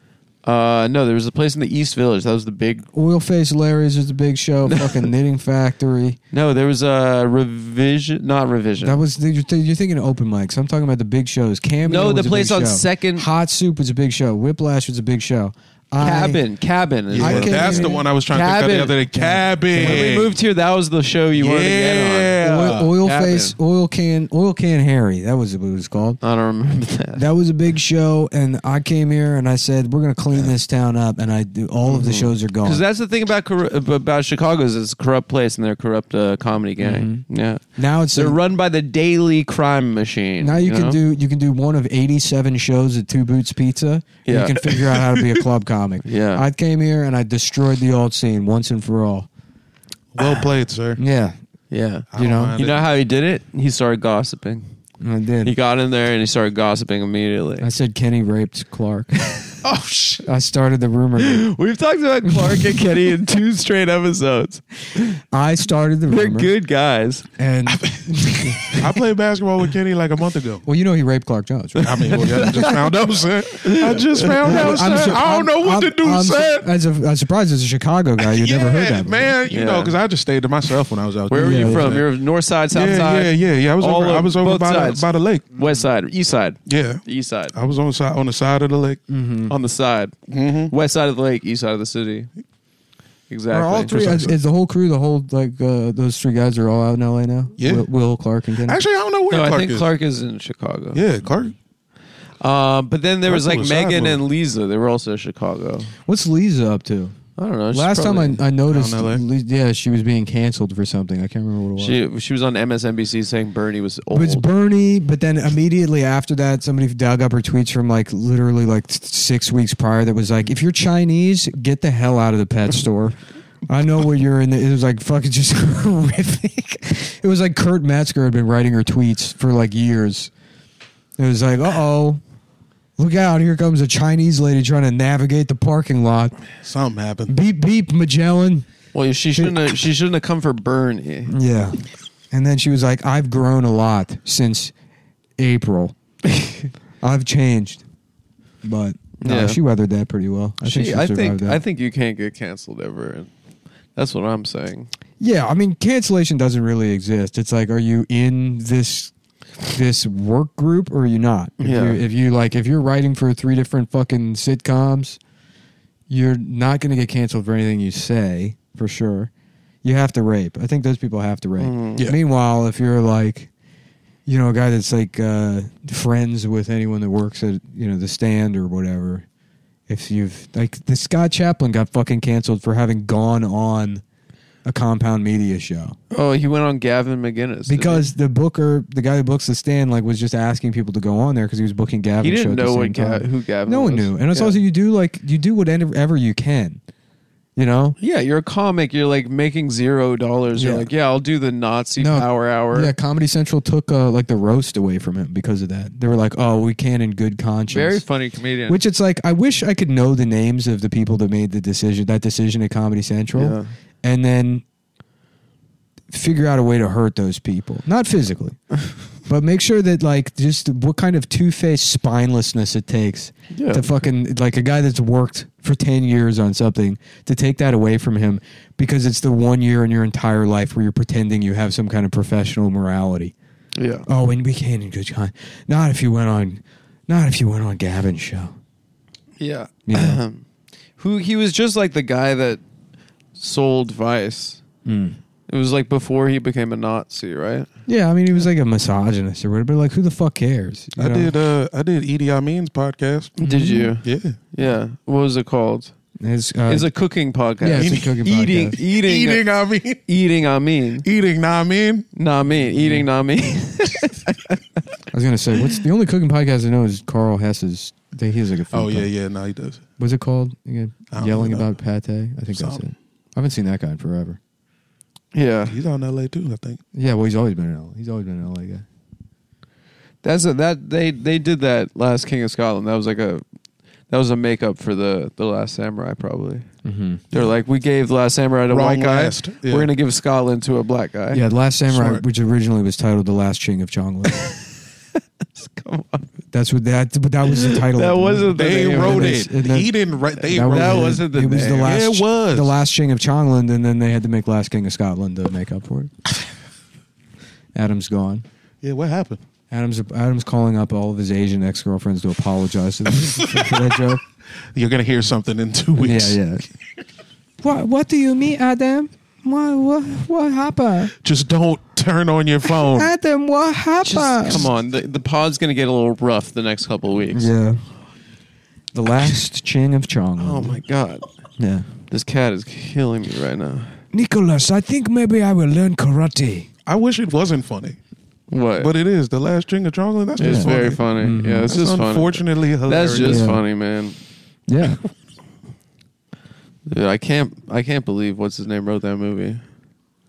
No, there was a place in the East Village. That was the big.
Oil Face Larry's was the big show. Fucking Knitting Factory.
No, there was a revision. Not revision.
That was you're thinking of open mics. I'm talking about the big shows. Cameo
No,
was
the
a
place
big
on
show.
Second-
Hot Soup was a big show. Whiplash was a big show.
Cabin. Is
Yeah,
I
what-
can't
that's the
even-
one I was trying to think of
Cabin.
the other day. Cabin.
When we moved here, that was the show you wanted to get on.
Oil
Cabin.
Face, Oil Can Harry. That was what it was called.
I don't remember that.
That was a big show, and I came here and I said we're going to clean this town up, and I do. All of the shows are gone.
Because that's the thing about Chicago is it's a corrupt place and they're a corrupt comedy gang. Yeah,
Now it's
they're run by the daily crime machine.
Now you
know?
can do one of 87 shows at Two Boots Pizza. And
Yeah.
You can figure out how to be a club comic.
Yeah.
I came here and I destroyed the old scene once and for all.
Well played, sir.
Yeah,
Yeah,
I don't mind
you
it.
know how he did it? He started gossiping.
I did.
He got in there and he started gossiping immediately.
I said Kenny raped Clark.
Oh shit!
I started the rumor.
We've talked about Clark and Kenny in 2 straight episodes.
I started the
They're
rumor.
good guys.
And
I played basketball with Kenny like a month ago.
well, you know he raped Clark Jones. Right?
I mean, well, I just found out, son. I just found out, son. I don't know what to do, son.
I'm surprised as a Chicago guy, you never heard that before.
man. You know, because I just stayed to myself when I was out
Where
there.
were
Yeah,
you from?
yeah.
You're north side, south side?
Yeah. I was over
both sides.
by the lake.
West side, east side.
Yeah,
The east side.
I was on the side of the lake.
On the side. West side of the lake, east side of the city. Exactly.
Are all three? Is the whole crew, the whole those 3 guys are all out in LA now?
Yeah.
Will, Clark, and Kenny.
Actually, I don't know where
No,
Clark
I think
is.
Clark is in Chicago.
Yeah, Clark.
But then there was
Clark
like
was a side
Megan
move.
and Lisa. They were also in Chicago.
What's Lisa up to?
I don't know. she's
Last time
probably-
I noticed,
Down LA?
yeah, she was being canceled for something. I can't remember what it was.
she was on MSNBC saying Bernie was old.
But it's Bernie, but then immediately after that, somebody dug up her tweets from like literally like 6 weeks prior that was like, if you're Chinese, get the hell out of the pet store. I know where you're in. It was like fucking just horrific. It was like Kurt Metzger had been writing her tweets for like years. It was like, uh-oh, look out, here comes a Chinese lady trying to navigate the parking lot.
Something happened.
Beep, beep, Magellan.
Well, she shouldn't have come for Bernie.
Yeah. And then she was like, I've grown a lot since April. I've changed. But no,
Yeah.
she weathered that pretty well. I think she survived that.
I think you can't get canceled ever. That's what I'm saying.
Yeah, I mean, cancellation doesn't really exist. It's like, are you in this work group or are you not? If you're writing for 3 different fucking sitcoms, you're not going to get canceled for anything you say, for sure. You have to rape. I think those people have to rape.
Yeah.
Meanwhile, if you're like, you know, a guy that's like friends with anyone that works at, you know, the Stand or whatever, if you've like the Scott Chaplin got fucking canceled for having gone on a Compound Media show
Oh, he went on Gavin McGinnis
because the guy who books the Stand, like was just asking people to go on there because he was booking Gavin.
he didn't
show at the
know
same time.
who Gavin.
No one
was.
knew, and it's
Yeah.
also you do whatever you can, you know.
Yeah, you're a comic. You're like making $0. You're
Yeah.
like, yeah, I'll do the Nazi
No,
power hour.
Yeah, Comedy Central took like the roast away from him because of that. They were like, "Oh, we can in good conscience."
Very funny comedian.
Which it's like, I wish I could know the names of the people that made that decision at Comedy Central,
Yeah.
and then figure out a way to hurt those people. Not physically, but make sure that like just what kind of two-faced spinelessness it takes
Yeah.
to fucking like a guy that's worked for 10 years on something to take that away from him because it's the 1 year in your entire life where you're pretending you have some kind of professional morality.
yeah.
Oh, and we can't in good time. Not if you went on Gavin's show.
Yeah.
Yeah.
Who he was just like the guy that sold Vice. It was like before he became a Nazi, right?
Yeah, I mean, he was like a misogynist or whatever, but like, who the fuck cares? You know?
I did Edie Amin's podcast.
Did you?
Yeah.
Yeah. What was it called?
It's
It's a cooking podcast.
yeah, it's a cooking podcast.
Eating.
I mean.
Eating. I mean.
Eating, nah, I mean.
Not me. Eating. Not me.
I was gonna say, what's the only cooking podcast I know is Carl Hess's. He has like a food
Oh, yeah,
podcast.
yeah. No, he does.
What's it called again?
I don't
Yelling
know.
about pate. I think that's
Something.
it. I haven't seen that guy in forever.
Yeah.
He's on LA too, I think.
Yeah, well, he's always been in LA. He's always been an LA guy.
They did that last King of Scotland. That was a makeup for the Last Samurai probably.
Mm-hmm.
They're like, we gave The Last Samurai to a
Wrong
white guy.
last. Yeah.
We're gonna give Scotland to a black guy.
Yeah, The Last Samurai,
Smart.
which originally was titled The Last King of Chongling.
Come on.
That's what that. But that was the title.
That
of the
wasn't
movie.
They
name of
wrote
it.
it.
And then-
He didn't write. They
That
wrote
That
it.
wasn't the
It was the
name.
last.
Yeah, it was.
the Last King of Chongland, and then they had to make Last King of Scotland to make up for it. Adam's gone.
Yeah, what happened?
Adam's calling up all of his Asian ex-girlfriends to apologize to them for that joke.
You're gonna hear something in 2 weeks.
Yeah. What do you mean, Adam? What happened?
Just don't turn on your phone.
Adam, what happened?
Come on, the pod's gonna get a little rough the next couple of weeks.
Yeah. The Last King of Chongling.
Oh my god,
Yeah.
this cat is killing me right now.
Nicholas, I think maybe I will learn karate.
I wish it wasn't funny,
What?
but it is. The Last String of Chongling. That's
it's
just
very
funny.
funny. Yeah, it's
That's
just funny.
unfortunately hilarious.
That's just
Yeah.
funny, man.
Yeah.
Dude, I can't believe what's his name wrote that movie.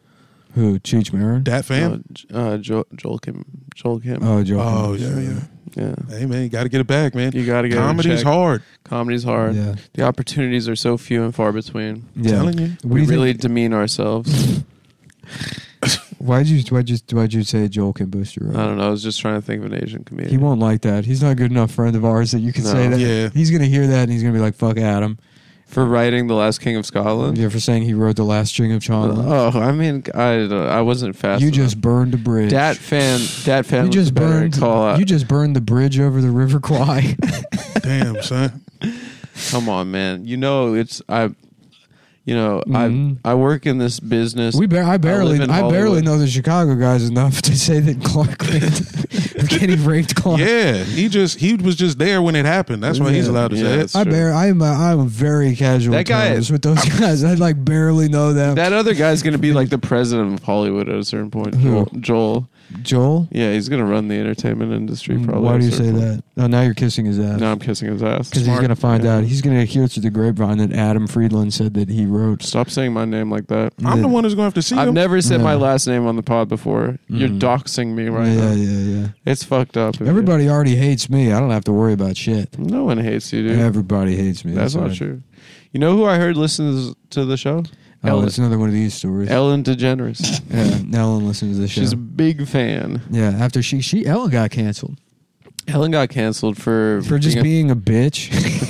Who? Cheech Marin?
that fan.
Joel Kim. Joel Kim.
Oh, Joe.
Oh yeah, yeah.
Yeah.
Hey man, you got to get it back, man.
You gotta get it in
Comedy's
check.
hard.
Comedy's hard.
Yeah.
The opportunities are so few and far between.
Yeah.
Telling you.
What do
We
you think-
really demean ourselves.
Why'd you say Joel can boost your?
I don't know. I was just trying to think of an Asian comedian.
He won't like that. He's not a good enough friend of ours that you can
No.
say that.
Yeah.
He's gonna hear that and he's gonna be like, "Fuck Adam."
For writing The Last King of Scotland.
Yeah, for saying he wrote the last string of Chandler.
Oh, I mean, I wasn't fast.
You
enough.
just burned a bridge.
Dat fan.
You
Was
just
a better
burned.
call out.
You just burned the bridge over the River Kwai.
Damn, son.
Come on, man. You know
Mhm.
I work in this business.
I barely
live in Hollywood.
know the Chicago guys enough to say that Clark Kenny raped Clark.
Yeah, he was just there when it happened. That's why he's
Yeah.
allowed to
Yeah,
say it.
that's true.
I'm very casual
That guy-
terms with those guys. I like barely know them.
That other guy's going to be like the president of Hollywood at a certain point.
Who?
Joel.
Joel.
Yeah, he's going to run the entertainment industry probably.
Why
at
do
a
you say
certain point.
that? Oh, now you're kissing his ass.
No, I'm kissing his ass.
Because he's
Smart.
going to find
Yeah.
out. He's going to hear through the grapevine that Adam Friedland said that he wrote.
Stop saying my name like that.
I'm the one who's going to have to see
I've
him.
never said
Yeah.
my last name on the pod before. You're
Mhm.
doxing me right
yeah,
now.
yeah.
It's fucked up.
Everybody already hates me. I don't have to worry about shit.
No one hates you, dude.
Everybody hates me.
That's not
right.
true. You know who I heard listens to the show?
Oh,
Ellen.
it's another one of these stories.
Ellen DeGeneres.
Yeah, Ellen listens to the show.
She's a big fan.
Yeah, after Ellen got canceled
Ellen got canceled for
just being a bitch.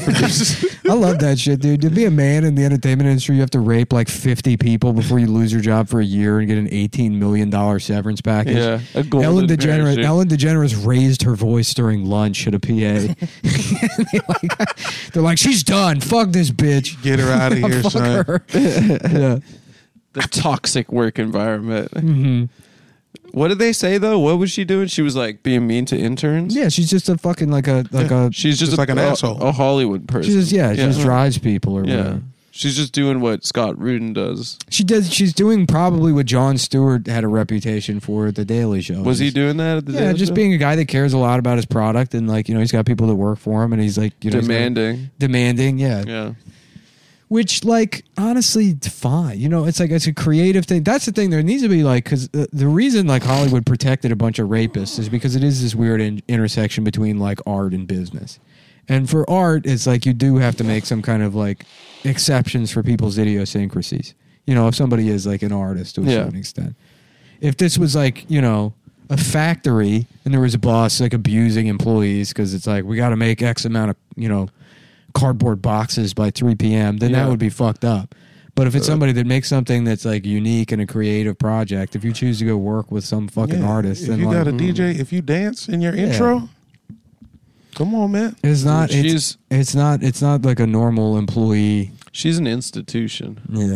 I love that shit, dude. To be a man in the entertainment industry, you have to rape like 50 people before you lose your job for a year and get an $18 million severance package.
yeah, a golden
Ellen DeGeneres.
parachute.
Ellen DeGeneres raised her voice during lunch at a PA. They're like, she's done. Fuck this bitch.
Get her out of here,
Fuck
son.
her. Yeah.
The toxic work environment.
hmm
What did they say though? What was she doing? She was like being mean to interns.
Yeah, she's just a fucking like a
She's just
like an asshole.
a Hollywood person.
she just drives people or
Yeah.
whatever.
She's just doing what Scott Rudin does.
She's doing probably what Jon Stewart had a reputation for at the Daily Show.
Was he doing that at the
Yeah,
Daily
just
Show?
being a guy that cares a lot about his product and like he's got people that work for him and he's like he's got-
demanding?
yeah.
Yeah.
Which like honestly, fine. It's like it's a creative thing. That's the thing. There needs to be like because the reason like Hollywood protected a bunch of rapists is because it is this weird intersection between like art and business. And for art, it's like you do have to make some kind of like exceptions for people's idiosyncrasies. If somebody is like an artist to a certain extent. If this was like, a factory and there was a boss like abusing employees because it's like, we got to make X amount of, cardboard boxes by 3 p.m., then that would be fucked up. But if it's somebody that makes something that's like unique and a creative project, if you choose to go work with some fucking
Yeah.
artist,
If
then
you
like,
got a DJ, if you dance in your intro, come on, man.
it's not.
She's-
It's not like a normal employee.
She's an institution.
Yeah.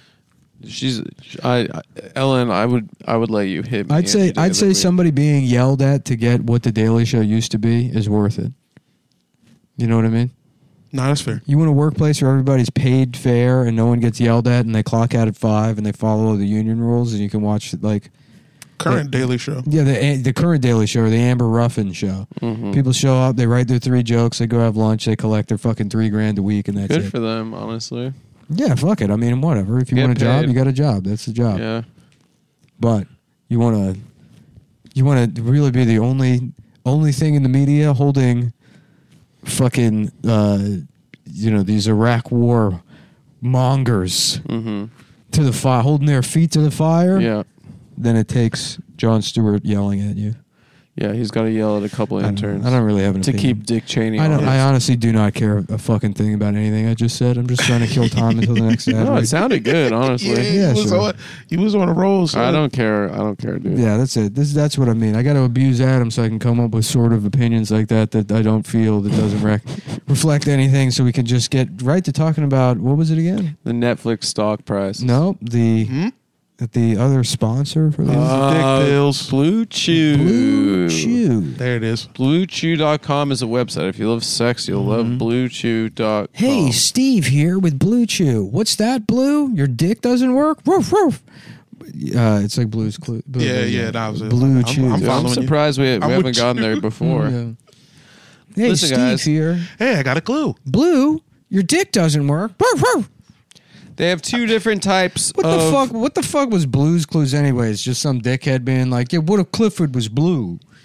Ellen, I would let you hit me.
I'd say
any day of the week.
somebody being yelled at to get what the Daily Show used to be is worth it. You know what I mean?
No, that's fair.
You want a workplace where everybody's paid fair and no one gets yelled at and they clock out at 5 and they follow the union rules and you can watch like
Current Daily Show.
yeah the current Daily Show or the Amber Ruffin show.
Mhm.
People show up, they write their 3 jokes, they go have lunch, they collect their fucking $3,000 a week and that's
Good
it.
for them, honestly.
Yeah, fuck it. I mean, whatever. If you
Get
want a job,
paid.
you got a job. That's the job.
Yeah.
But you want to really be the only thing in the media holding fucking these Iraq war mongers
Mm-hmm.
to the fire, holding their feet to the fire.
Yeah.
Then it takes Jon Stewart yelling at you.
Yeah, he's got to yell at a couple interns
I don't really have an
to
opinion.
keep Dick Cheney
I
on.
honestly do not care a fucking thing about anything I just said. I'm just trying to kill time until the next ad.
No,
read.
it sounded good, honestly.
Yeah,
he was
sure.
on a roll. Son.
I don't care. I don't care, dude.
Yeah, that's it. That's what I mean. I got to abuse Adam so I can come up with sort of opinions like that I don't feel that doesn't reflect anything. So we can just get right to talking about what was it again?
The Netflix stock price.
No, the other sponsor for this.
Dick pills.
Blue Chew.
Blue Chew.
There it is.
BlueChew.com is a website. If you love sex, you'll love BlueChew.com.
Hey, Steve here with Blue Chew. What's that, Blue? Your dick doesn't work? Woof, woof. It's like Blue's Clue.
Yeah, that was it.
Blue
I'm-
Chew.
I'm
Dude, I'm
following you.
surprised we
I'm
haven't
with
gotten
you.
there before.
Yeah. Hey,
Listen,
Steve
guys.
here.
Hey, I got a clue.
Blue, your dick doesn't work. Woof, woof.
They have 2 different types
What
of...
the fuck? What the fuck was Blue's Clues anyways? Just some dickhead being like, "Yeah, what if Clifford was blue?"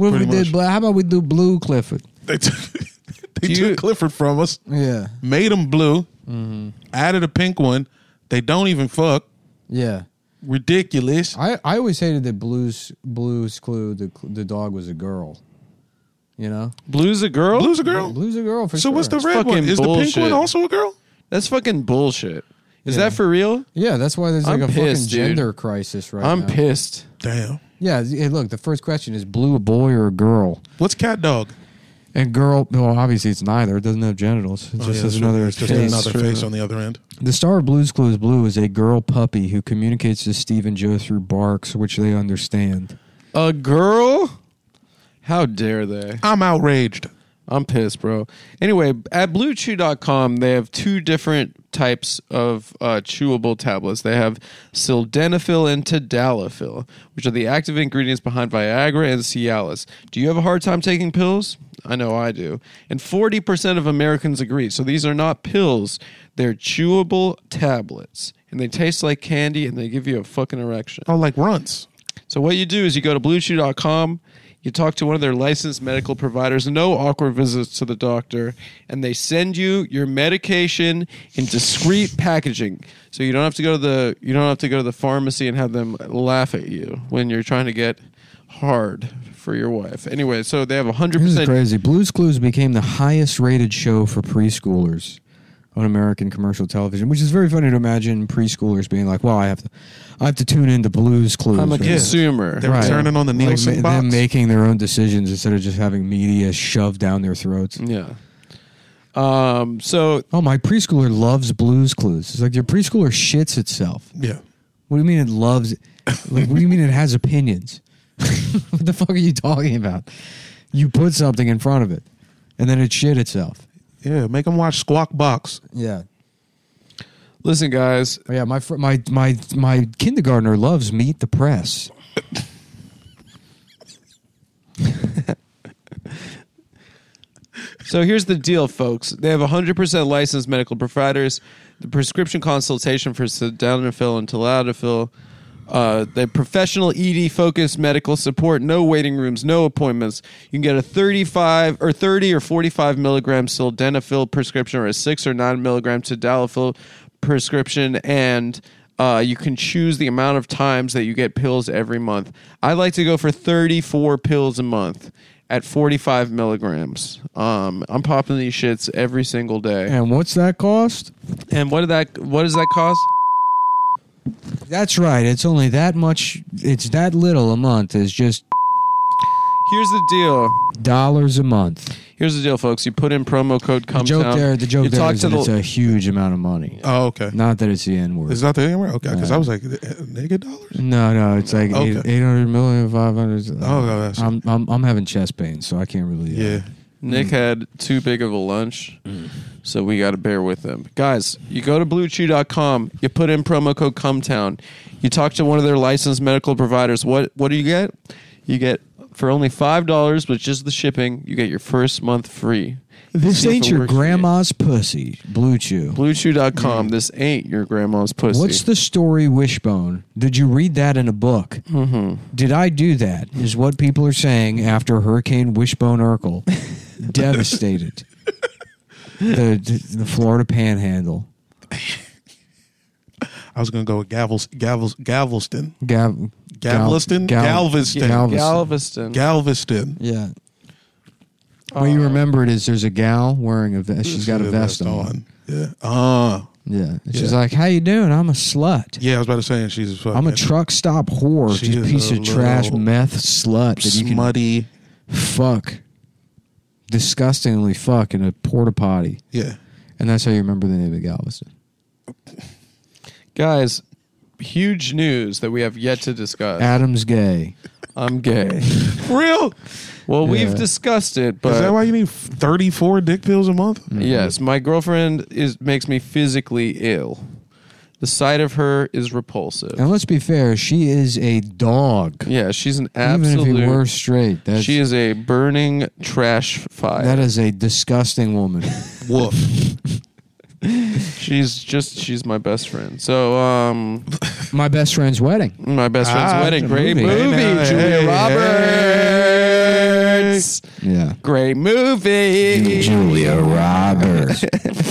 What if
Pretty
we did?
much.
Black? How about we do blue Clifford?
They took, took Clifford from us,
Yeah,
made him blue, added a pink one. They don't even fuck.
yeah.
Ridiculous.
I always hated that Blue's Clue the dog was a girl. You know,
Blue's a girl?
Blue's a girl.
Blue's a girl for
So
sure.
what's the red one?
fucking
Is the pink
bullshit.
one also a girl?
That's fucking bullshit. Is
Yeah.
that for real?
Yeah, that's why there's like
I'm
a
pissed,
fucking
dude.
gender crisis right
I'm
now.
pissed.
Damn.
Yeah, hey, look, the first question is Blue a boy or a girl?
What's cat dog?
And girl, well, obviously it's neither. It doesn't have genitals. It just has another
It's just
face.
another face on the other end.
The star of Blue's Clues Blue is a girl puppy who communicates to Steve and Joe through barks, which they understand.
A girl? How dare they?
I'm outraged.
I'm pissed, bro. Anyway, at BlueChew.com, they have two different types of chewable tablets. They have sildenafil and tadalafil, which are the active ingredients behind Viagra and Cialis. Do you have a hard time taking pills? I know I do. And 40% of Americans agree. So these are not pills. They're chewable tablets. And they taste like candy, and they give you a fucking erection.
Oh, like runts.
So what you do is you go to BlueChew.com, you talk to one of their licensed medical providers, no awkward visits to the doctor, and they send you your medication in discreet packaging. So you don't have to go to the pharmacy and have them laugh at you when you're trying to get hard for your wife. Anyway, so they have 100%.
This is crazy. Blue's Clues became the highest rated show for preschoolers on American commercial television, which is very funny to imagine preschoolers being like, well, I have to tune into Blue's Clues.
I'm a
right?
consumer.
They're
Right.
turning on the
Like,
Nielsen box.
them making their own decisions instead of just having media shoved down their throats.
Yeah. So
Oh, my preschooler loves Blue's Clues. It's like your preschooler shits itself.
Yeah.
What do you mean it loves? Like, what do you mean it has opinions? What the fuck are you talking about? You put something in front of it, and then it shit itself.
Yeah. Make them watch Squawk Box.
Yeah.
listen, guys.
Oh, yeah, my kindergartner loves Meet the Press.
So here's the deal, folks. They have 100% licensed medical providers. The prescription consultation for sildenafil and tadalafil. The professional ED-focused medical support. No waiting rooms, no appointments. You can get a 30 or 45 milligram sildenafil prescription or a 6 or 9 milligram tadalafil prescription, and you can choose the amount of times that you get pills every month. I like to go for 34 pills a month at 45 milligrams. I'm popping these shits every single day.
And what's that cost?
And what does that cost?
That's right. It's only that much. It's that little a month. Is just
Here's the deal.
dollars a month.
Here's the deal, folks. You put in promo code
The joke
CUMTOWN.
there
You talk
is
to
that it's
the
a huge amount of money.
Oh, okay.
Not that it's the N word.
Is that the anywhere? Okay, because I was like, naked dollars?
No, it's like
Okay.
800 million, 500.
Oh, that's-
I'm having chest pain, so I can't really.
Yeah.
Nick had too big of a lunch, so we got to bear with him. Guys, you go to BlueChew.com, you put in promo code CUMTOWN, you talk to one of their licensed medical providers. What do you get? You get, for only $5, which is the shipping, you get your first month free.
This
See if
ain't
it
your
works for you.
grandma's pussy. Blue Chew.
BlueChew.com, this ain't your grandma's pussy.
What's the story, Wishbone? Did you read that in a book? Mm-hmm. Did I do that? Is what people are saying after Hurricane Wishbone Urkel devastated the Florida Panhandle.
I was going to go with Galveston.
Galveston?
Galveston? Galveston.
Galveston.
Galveston.
Yeah. What you remember it is there's a gal wearing a vest. She's got a vest on.
Yeah.
Yeah. And she's
Yeah.
like, how you doing? I'm a slut.
Yeah, I was about to say, and she's fucking
I'm a truck stop whore.
She
Just a
is
piece
a
of trash
little
meth slut that you can
smutty.
fuck. Disgustingly fuck in a porta potty.
Yeah.
And that's how you remember the name of Galveston.
Guys, huge news that we have yet to discuss.
Adam's gay.
I'm gay.
For real?
Well,
Yeah.
we've discussed it, but
Is that why you need 34 dick pills a month?
yes, my girlfriend makes me physically ill. The sight of her is repulsive.
And let's be fair, she is a dog.
Yeah, she's an
Even if
absolute.
you were straight,
She is a burning trash fire.
that is a disgusting woman.
Woof.
She's my best friend. So,
My best friend's wedding.
my best friend's wedding.
the
Great
movie.
movie.
Hey,
Julia
hey,
Roberts. Roberts.
Yeah.
Great movie.
Julia Roberts.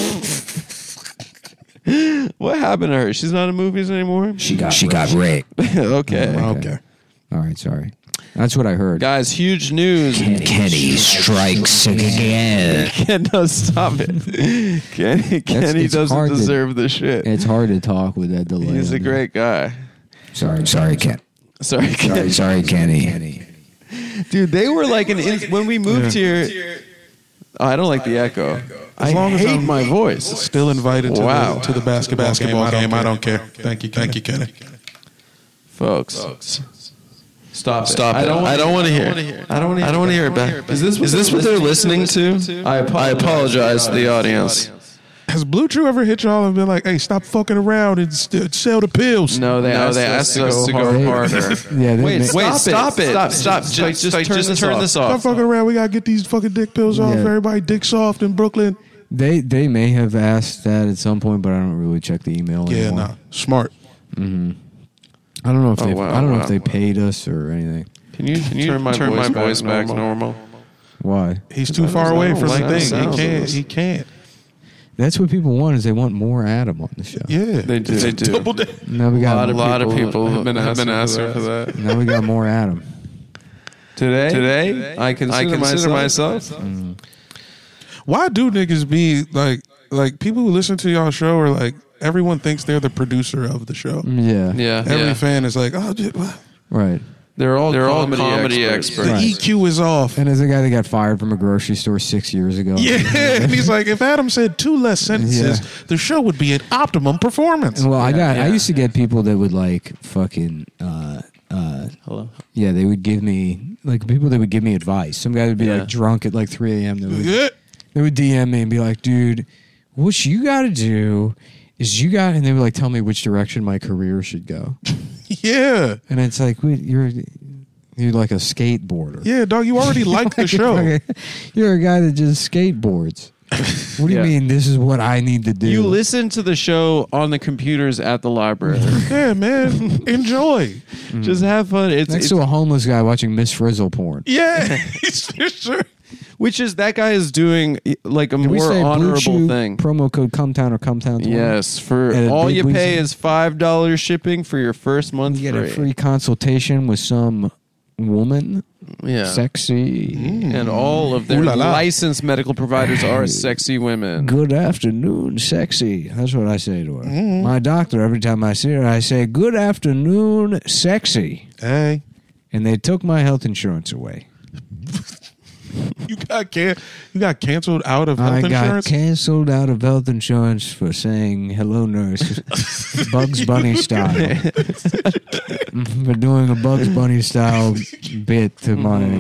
What happened to her? She's not in movies anymore?
She got raped.
Okay.
Okay.
All right, sorry. That's what I heard.
Guys, huge news.
Kenny strikes again.
No, stop it. Kenny
it's
doesn't
hard to-
deserve the shit.
It's hard to talk with that delay.
He's a
on
great guy.
there. Sorry, Ken.
Sorry, Kenny.
Sorry, Kenny.
Dude, they were like when we moved here. Oh, I don't like the echo. I
long as
hate
I'm-
my voice.
Still invited to
Wow.
the basketball game. I don't care. Thank you, Kenny.
Folks. Stop it. I don't want to hear it. I don't want to hear it back. Is this what they're listening to? I apologize to the audience.
Has Blue Chew ever hit y'all and been like, "Hey, stop fucking around and sell the pills"?
No, they asked us to go harder.
Yeah, they
Wait,
ma-
stop it. Just turn this
Stop
off.
fucking around. We gotta get these fucking dick pills off.
Yeah.
Everybody dick soft in Brooklyn.
They may have asked that at some point, but I don't really check the email
Yeah,
anymore.
nah, smart.
I don't know if
Oh,
they
wow,
I don't know
wow.
if they paid us or anything.
Can you turn my voice back normal?
Why?
He's too far away from the thing.
sounds
He can't.
That's what people want is they want more Adam on the show.
Yeah,
They do.
Double down.
Now we got
A lot of people have been asking for that.
now we got more Adam.
Today, I consider myself.
Why do niggas be like people who listen to y'all show are like everyone thinks they're the producer of the show.
Yeah.
Yeah,
Every fan is like, oh, dude, what?
Right.
They're all comedy experts.
The
Right.
EQ is off.
And there's a guy that got fired from a grocery store 6 years ago.
Yeah, and he's like, if Adam said 2 less sentences,
Yeah.
the show would be at optimum performance.
Well, I used to get people that would like fucking
Hello.
yeah, they would give me like people that would give me advice. Some guy would be
Yeah.
like drunk at like 3 a.m.
Yeah.
They would DM me and be like, dude, what you got to do is and they would like tell me which direction my career should go.
Yeah,
And it's like, wait, you're like a skateboarder.
yeah, dog. You already like the show.
You're a guy that just skateboards. What do you
Yeah.
mean this is what I need to do?
You listen to the show on the computers at the library.
Yeah, man, enjoy.
Just have fun.
next to a homeless guy watching Miss Frizzle porn.
Yeah, sure.
That guy is doing like a
Did we
more
say Blue
honorable
Chew
thing.
promo code Cumtown or Cumtown 20?
Yes, for
And
all
Big
you
Wings-
pay is $5 shipping for your first month.
You get a free consultation with some woman,
yeah,
sexy.
and all of their
Ooh la la.
licensed medical providers are sexy women.
Good afternoon, sexy. That's what I say to her. My doctor, every time I see her, I say, good afternoon, sexy.
Hey,
And they took my health insurance away.
you got canceled out of health
I got
insurance.
canceled out of health insurance for saying hello, nurse, Bugs Bunny style. For doing a Bugs Bunny style bit to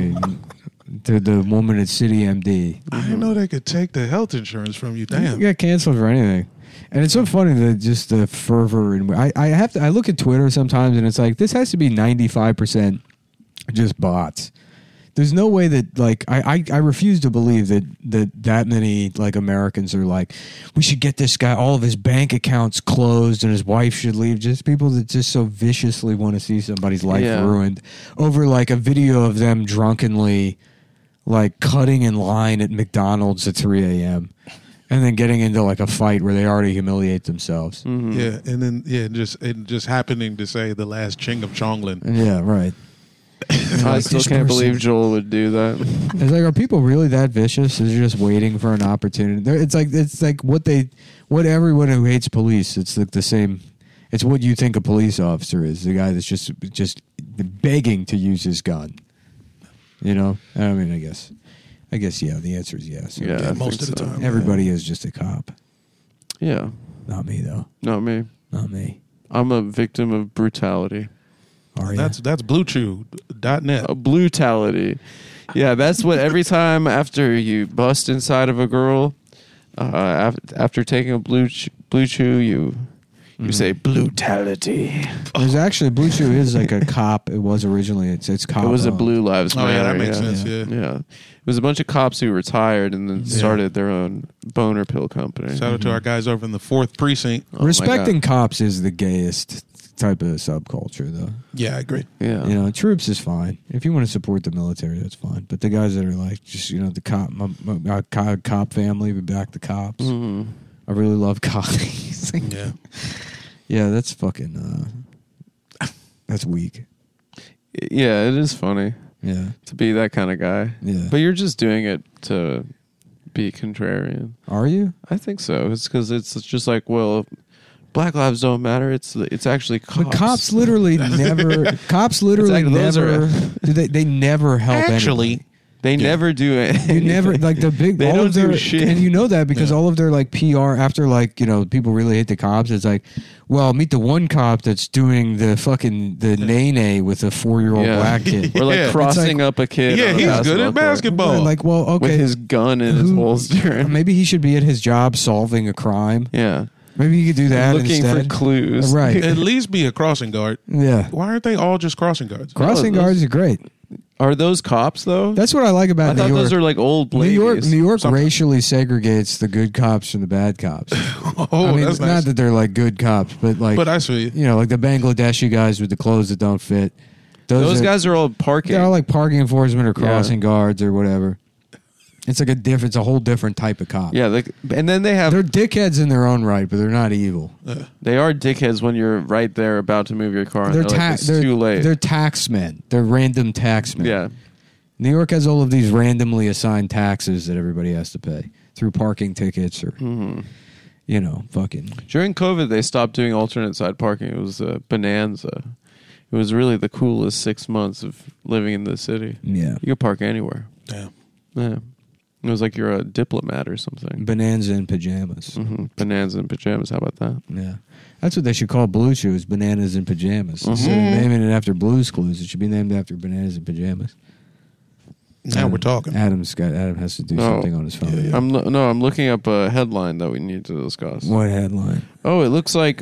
the woman at City MD.
I didn't know they could take the health insurance from you.
You
Damn.
got canceled for anything. And it's so funny that just the fervor and I look at Twitter sometimes and it's like this has to be 95% just bots. There's no way that like I refuse to believe that many like Americans are like we should get this guy all of his bank accounts closed and his wife should leave. Just people that just so viciously want to see somebody's life ruined over like a video of them drunkenly like cutting in line at McDonald's at 3 a.m. and then getting into like a fight where they already humiliate themselves.
Yeah, and then just happening to say the last Ching of Chonglin.
Yeah, right.
I still can't believe Joel would do that.
It's like, are people really that vicious? They're just waiting for an opportunity. It's like what everyone who hates police. It's like the same. It's what you think a police officer is. The guy that's just begging to use his gun. You know. I mean, I guess. Yeah. The answer is yes.
Yeah,
most of the time.
Everybody is just a cop.
Yeah,
Not me though.
not me.
Not me.
I'm a victim of brutality.
Are you?
That's BlueChew.net.
A brutality. Yeah, that's what every time after you bust inside of a girl, after taking a blue chew, you say brutality.
There's actually Blue Chew is like a cop. It was originally. It's cop.
It was a Blue Lives
Oh,
Matter.
yeah, that makes sense, yeah.
It was a bunch of cops who retired and then started their own boner pill company.
Shout out to our guys over in the 4th Precinct.
Oh, my
Respecting cops is the gayest type of subculture, though.
Yeah, I agree.
Yeah.
You know, troops is fine. If you want to support the military, that's fine. But the guys that are like, just, you know, the cop, my cop family, we back the cops.
Mm-hmm.
I really love cops.
Yeah.
Yeah, that's fucking, that's weak.
Yeah, it is funny
Yeah.
to be that kind of guy.
Yeah.
But you're just doing it to be contrarian.
Are you?
I think so. It's because it's just like, well, Black lives don't matter. It's actually cops.
But cops literally never. Cops literally
It's like, those
never.
are-
They never help.
Actually,
anybody.
They never do it.
You never like the big.
They
all
don't
of their,
do shit.
and you know that because
Yeah.
all of their like PR after like, you know, people really hate the cops. It's like, well, meet the one cop that's doing the fucking the nay with a 4-year-old black kid.
Or like
Yeah.
crossing
It's
up a kid.
yeah,
on a
he's good at
court
basketball.
Like, well, okay,
with his gun in his
Who-
holster.
maybe he should be at his job solving a crime.
Yeah,
Maybe he could do that
looking
instead.
for clues.
Right.
At least be a crossing guard.
Yeah,
Why aren't they all just crossing guards?
crossing
those-
guards are great.
Are those cops though?
That's what I like
I
about New
thought
York.
those are like old
New
ladies.
York
Sometimes.
racially segregates the good cops from the bad cops.
Oh,
I mean,
that's
not
nice.
that they're like good cops, but like,
But I see.
you know, like the Bangladeshi guys with the clothes that don't fit.
Those
are,
guys are all parking.
they're all like parking enforcement or crossing guards or whatever. It's like it's a whole different type of cop.
Yeah, and then they have
They're dickheads in their own right, but they're not evil.
they are dickheads when you're right there about to move your car and
They're
they're like, it's
they're
too late.
They're taxmen. They're random taxmen.
Yeah.
New York has all of these randomly assigned taxes that everybody has to pay through parking tickets or,
Mm-hmm.
you know, fucking.
During COVID, they stopped doing alternate side parking. It was bonanza. It was really the coolest 6 months of living in the city.
Yeah.
You could park anywhere.
Damn.
Yeah. It was like you're a diplomat or something.
Bonanza in pajamas.
Mm-hmm. Bonanza and pajamas. How about that?
Yeah. That's what they should call Blue Shoes, Bananas in Pajamas.
Mm-hmm.
Instead of naming it after Blue's Clues, it should be named after Bananas in Pajamas.
Now we're talking.
Adam has to do something on his phone.
Yeah, yeah.
I'm looking up a headline that we need to discuss.
What headline?
Oh, it looks like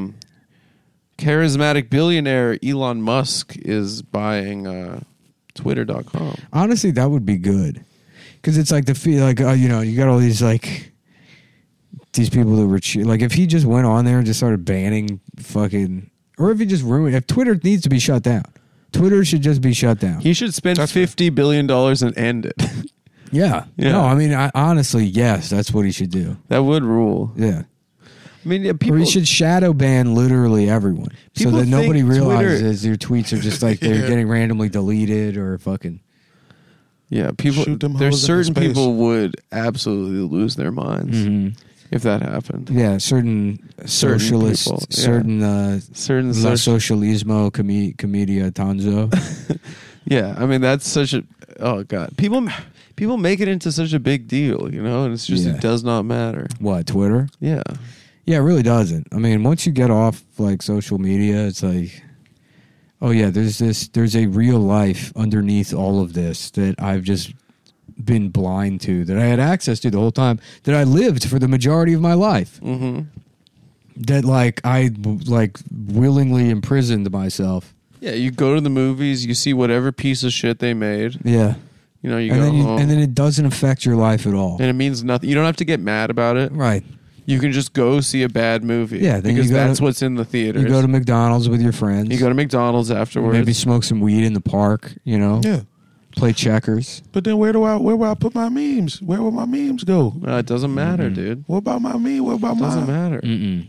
charismatic billionaire Elon Musk is buying Twitter.com.
Honestly, that would be good. Because it's like the feel like, you know, you got all these like these people that were like if he just went on there and just started banning fucking, or if he just ruined, if Twitter needs to be shut down, Twitter should just be shut down.
He should spend $50 billion and end it.
Yeah.
Yeah.
No, I mean, honestly, yes, that's what he should do.
That would rule.
Yeah.
I mean, yeah,
Or
people
he should shadow ban literally everyone, so
People
that nobody
think Twitter-
realizes your tweets are just like they're
Yeah.
getting randomly deleted or fucking.
Yeah, people.
Shoot them
There's
hoes into
certain
space.
people would absolutely lose their minds if that happened.
Yeah, certain socialist,
people, yeah.
certain
Certain
La
social,
Socialismo Comedia Tanzo.
yeah. I mean, that's such a oh god. People make it into such a big deal, you know, and it's just
Yeah.
it does not matter.
What, Twitter?
Yeah,
Yeah, it really doesn't. I mean, once you get off like social media, it's like, oh yeah, there's a real life underneath all of this that I've just been blind to, that I had access to the whole time, that I lived for the majority of my life.
mm-hmm.
That like I like willingly imprisoned myself.
Yeah. You go to the movies, you see whatever piece of shit they made.
Yeah,
You know, you
and
go
then
home,
and then it doesn't affect your life at all.
and it means nothing. You don't have to get mad about it.
Right.
You can just go see a bad movie.
Yeah, then
because
you gotta-
that's what's in the theaters.
You go to McDonald's with your friends.
You go to McDonald's afterwards.
maybe smoke some weed in the park. You know,
Yeah.
play checkers.
But then where will I put my memes? Where will my memes go?
It doesn't matter, dude.
What about my meme? What about
It doesn't
my
matter.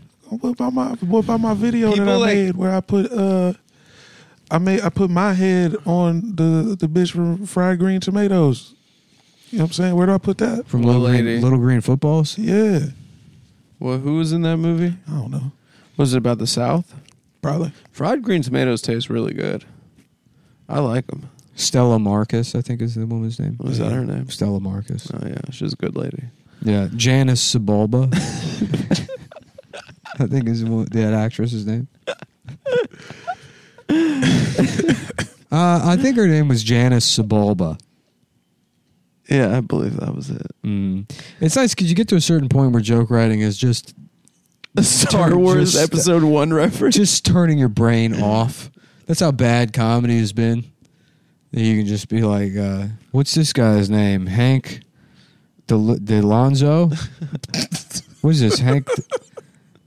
what about my video
People
that I
like-
made where I put I put my head on the bitch from Fried Green Tomatoes. You know what I'm saying? Where do I put that?
From
Little
Little
Lady.
Green Footballs.
Yeah.
Well, who was in that movie?
I don't know.
Was it about the South?
Probably.
Fried green tomatoes taste really good. I like them.
Stella Marcus, I think is the woman's name.
Was that her name?
Stella Marcus.
Oh yeah, she's a good lady.
Yeah, Janice Sebulba. I think is that actress's name. I think her name was Janice Sebulba.
Yeah, I believe that was it.
It's nice because you get to a certain point where joke writing is just
A Star Wars
just-
Episode 1 reference.
just turning your brain off. That's how bad comedy has been. That you can just be like, what's this guy's name? Hank DeLonzo? What is this? Hank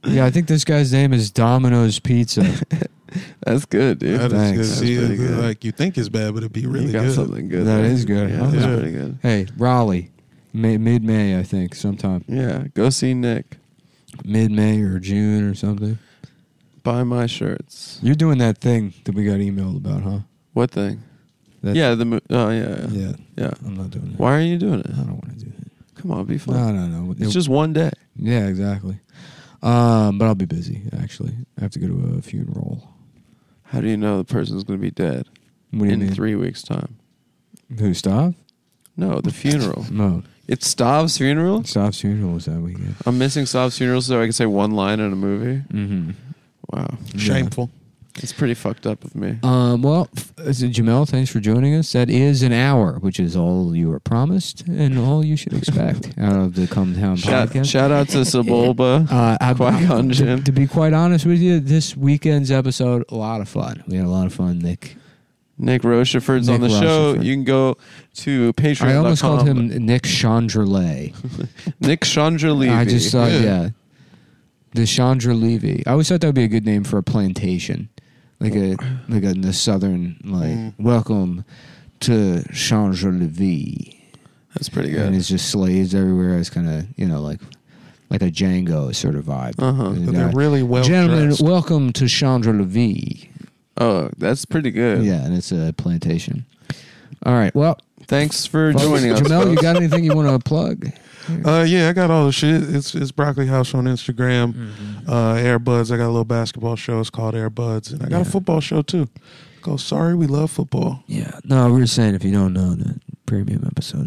Yeah, I think this guy's name is Domino's Pizza.
That's good, dude.
That is
Thanks.
good.
That's
See,
pretty good.
like you think it's bad, but it'd be really
you got
good.
something good.
That
there.
is good.
Yeah,
Huh?
that's
Yeah.
pretty good.
Hey, Raleigh, mid-May, I think, sometime.
Yeah, go see Nick.
Mid-May or June or something.
Buy my shirts.
You're doing that thing that we got emailed about, huh?
What thing?
That,
Yeah, oh yeah.
Yeah, I'm not doing that.
Why are you doing it?
I don't want to do that.
Come on, be fun.
No.
It's just one day.
Yeah, exactly. But I'll be busy, actually. I have to go to a funeral.
How do you know the person's going to be dead
What do you
in
mean?
3 weeks' time?
Who, Stav?
No, the funeral.
No.
It's Stav's funeral?
Stav's funeral was that weekend.
I'm missing Stav's funeral so I can say one line in a movie?
Mm-hmm.
Wow.
Shameful.
It's pretty fucked up of me.
Well, Jamel, thanks for joining us. That is an hour, which is all you were promised and all you should expect out of the Come Town podcast.
Shout out to Sebulba. Qui-Gon Jinn.
To be quite honest with you, this weekend's episode, a lot of fun. We had a lot of fun, Nick.
Nick Rocheford's
Nick
on the show.
Rochefort.
You can go to Patreon.com.
I almost called him Nick Chandralay.
Nick Chandralevy.
I just thought,
Yeah.
the Chandra Levy. I always thought that would be a good name for a plantation, like in the southern, welcome to Chandra Levy.
That's pretty
And
good.
it's just slaves everywhere. It's kind of like a Django sort of vibe.
Uh-huh.
And,
But they're really well
Gentlemen,
dressed.
welcome to Chandra Levy.
Oh, that's pretty good.
Yeah, and it's a plantation. All right. Well,
Thanks for joining us.
Jamel, you
folks.
got anything you want to plug?
Yeah, I got all the shit. It's Broccoli House on Instagram.
Mm-hmm.
Airbuds. I got a little basketball show. It's called Airbuds, and I got a football show too. Called Sorry We Love Football.
Yeah. No, we were saying if you don't know the premium episodes,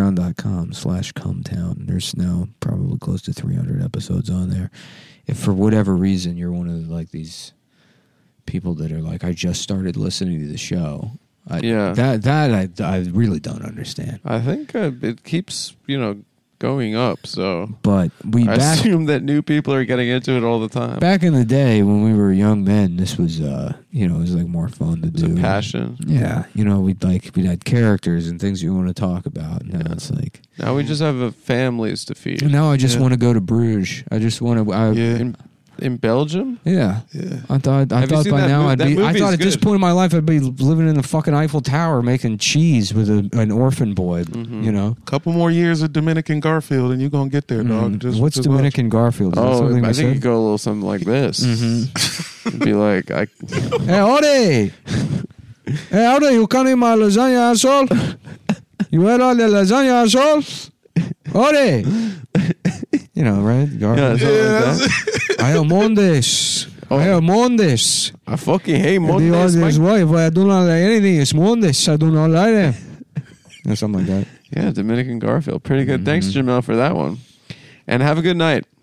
patreon.com/cometown. There's now probably close to 300 episodes on there. If for whatever reason you're one of these people that are like, I just started listening to the show. I really don't understand.
I think it keeps, going up. So
But
I assume that new people are getting into it all the time.
back in the day when we were young men, this was it was like more fun to
It's
do.
a passion.
Yeah, we had characters and things we want to talk about. And now it's like
Now we just have families to feed.
now I just
Yeah.
want to go to Bruges. I just want to.
Yeah.
In Belgium?
Yeah.
Yeah.
I thought
Have you
by
seen that
now
movie?
I'd
That
be. I
movie's
thought at this
good.
point in my life I'd be living in the fucking Eiffel Tower making cheese with an orphan boy.
Mm-hmm.
Couple more years of Dominican Garfield, and you're gonna get there, dog. Just
What's
just
Dominican Garfield? Is that
Oh,
something
I
we
think you
said?
go a little something like this. It'd be like,
Hey, Ode! Hey, Ode, you can't eat my lasagna, asshole? You ate all the lasagna, asshole? Ode! Right?
yeah, something like that.
I am Mondes. I am Mondes.
I fucking hate
The
Mondays.
audience wife, I do not like anything. It's Mondes. I do not like it. Or something like that.
Yeah, Dominican Garfield. Pretty good. Thanks, Jamel, for that one. And have a good night.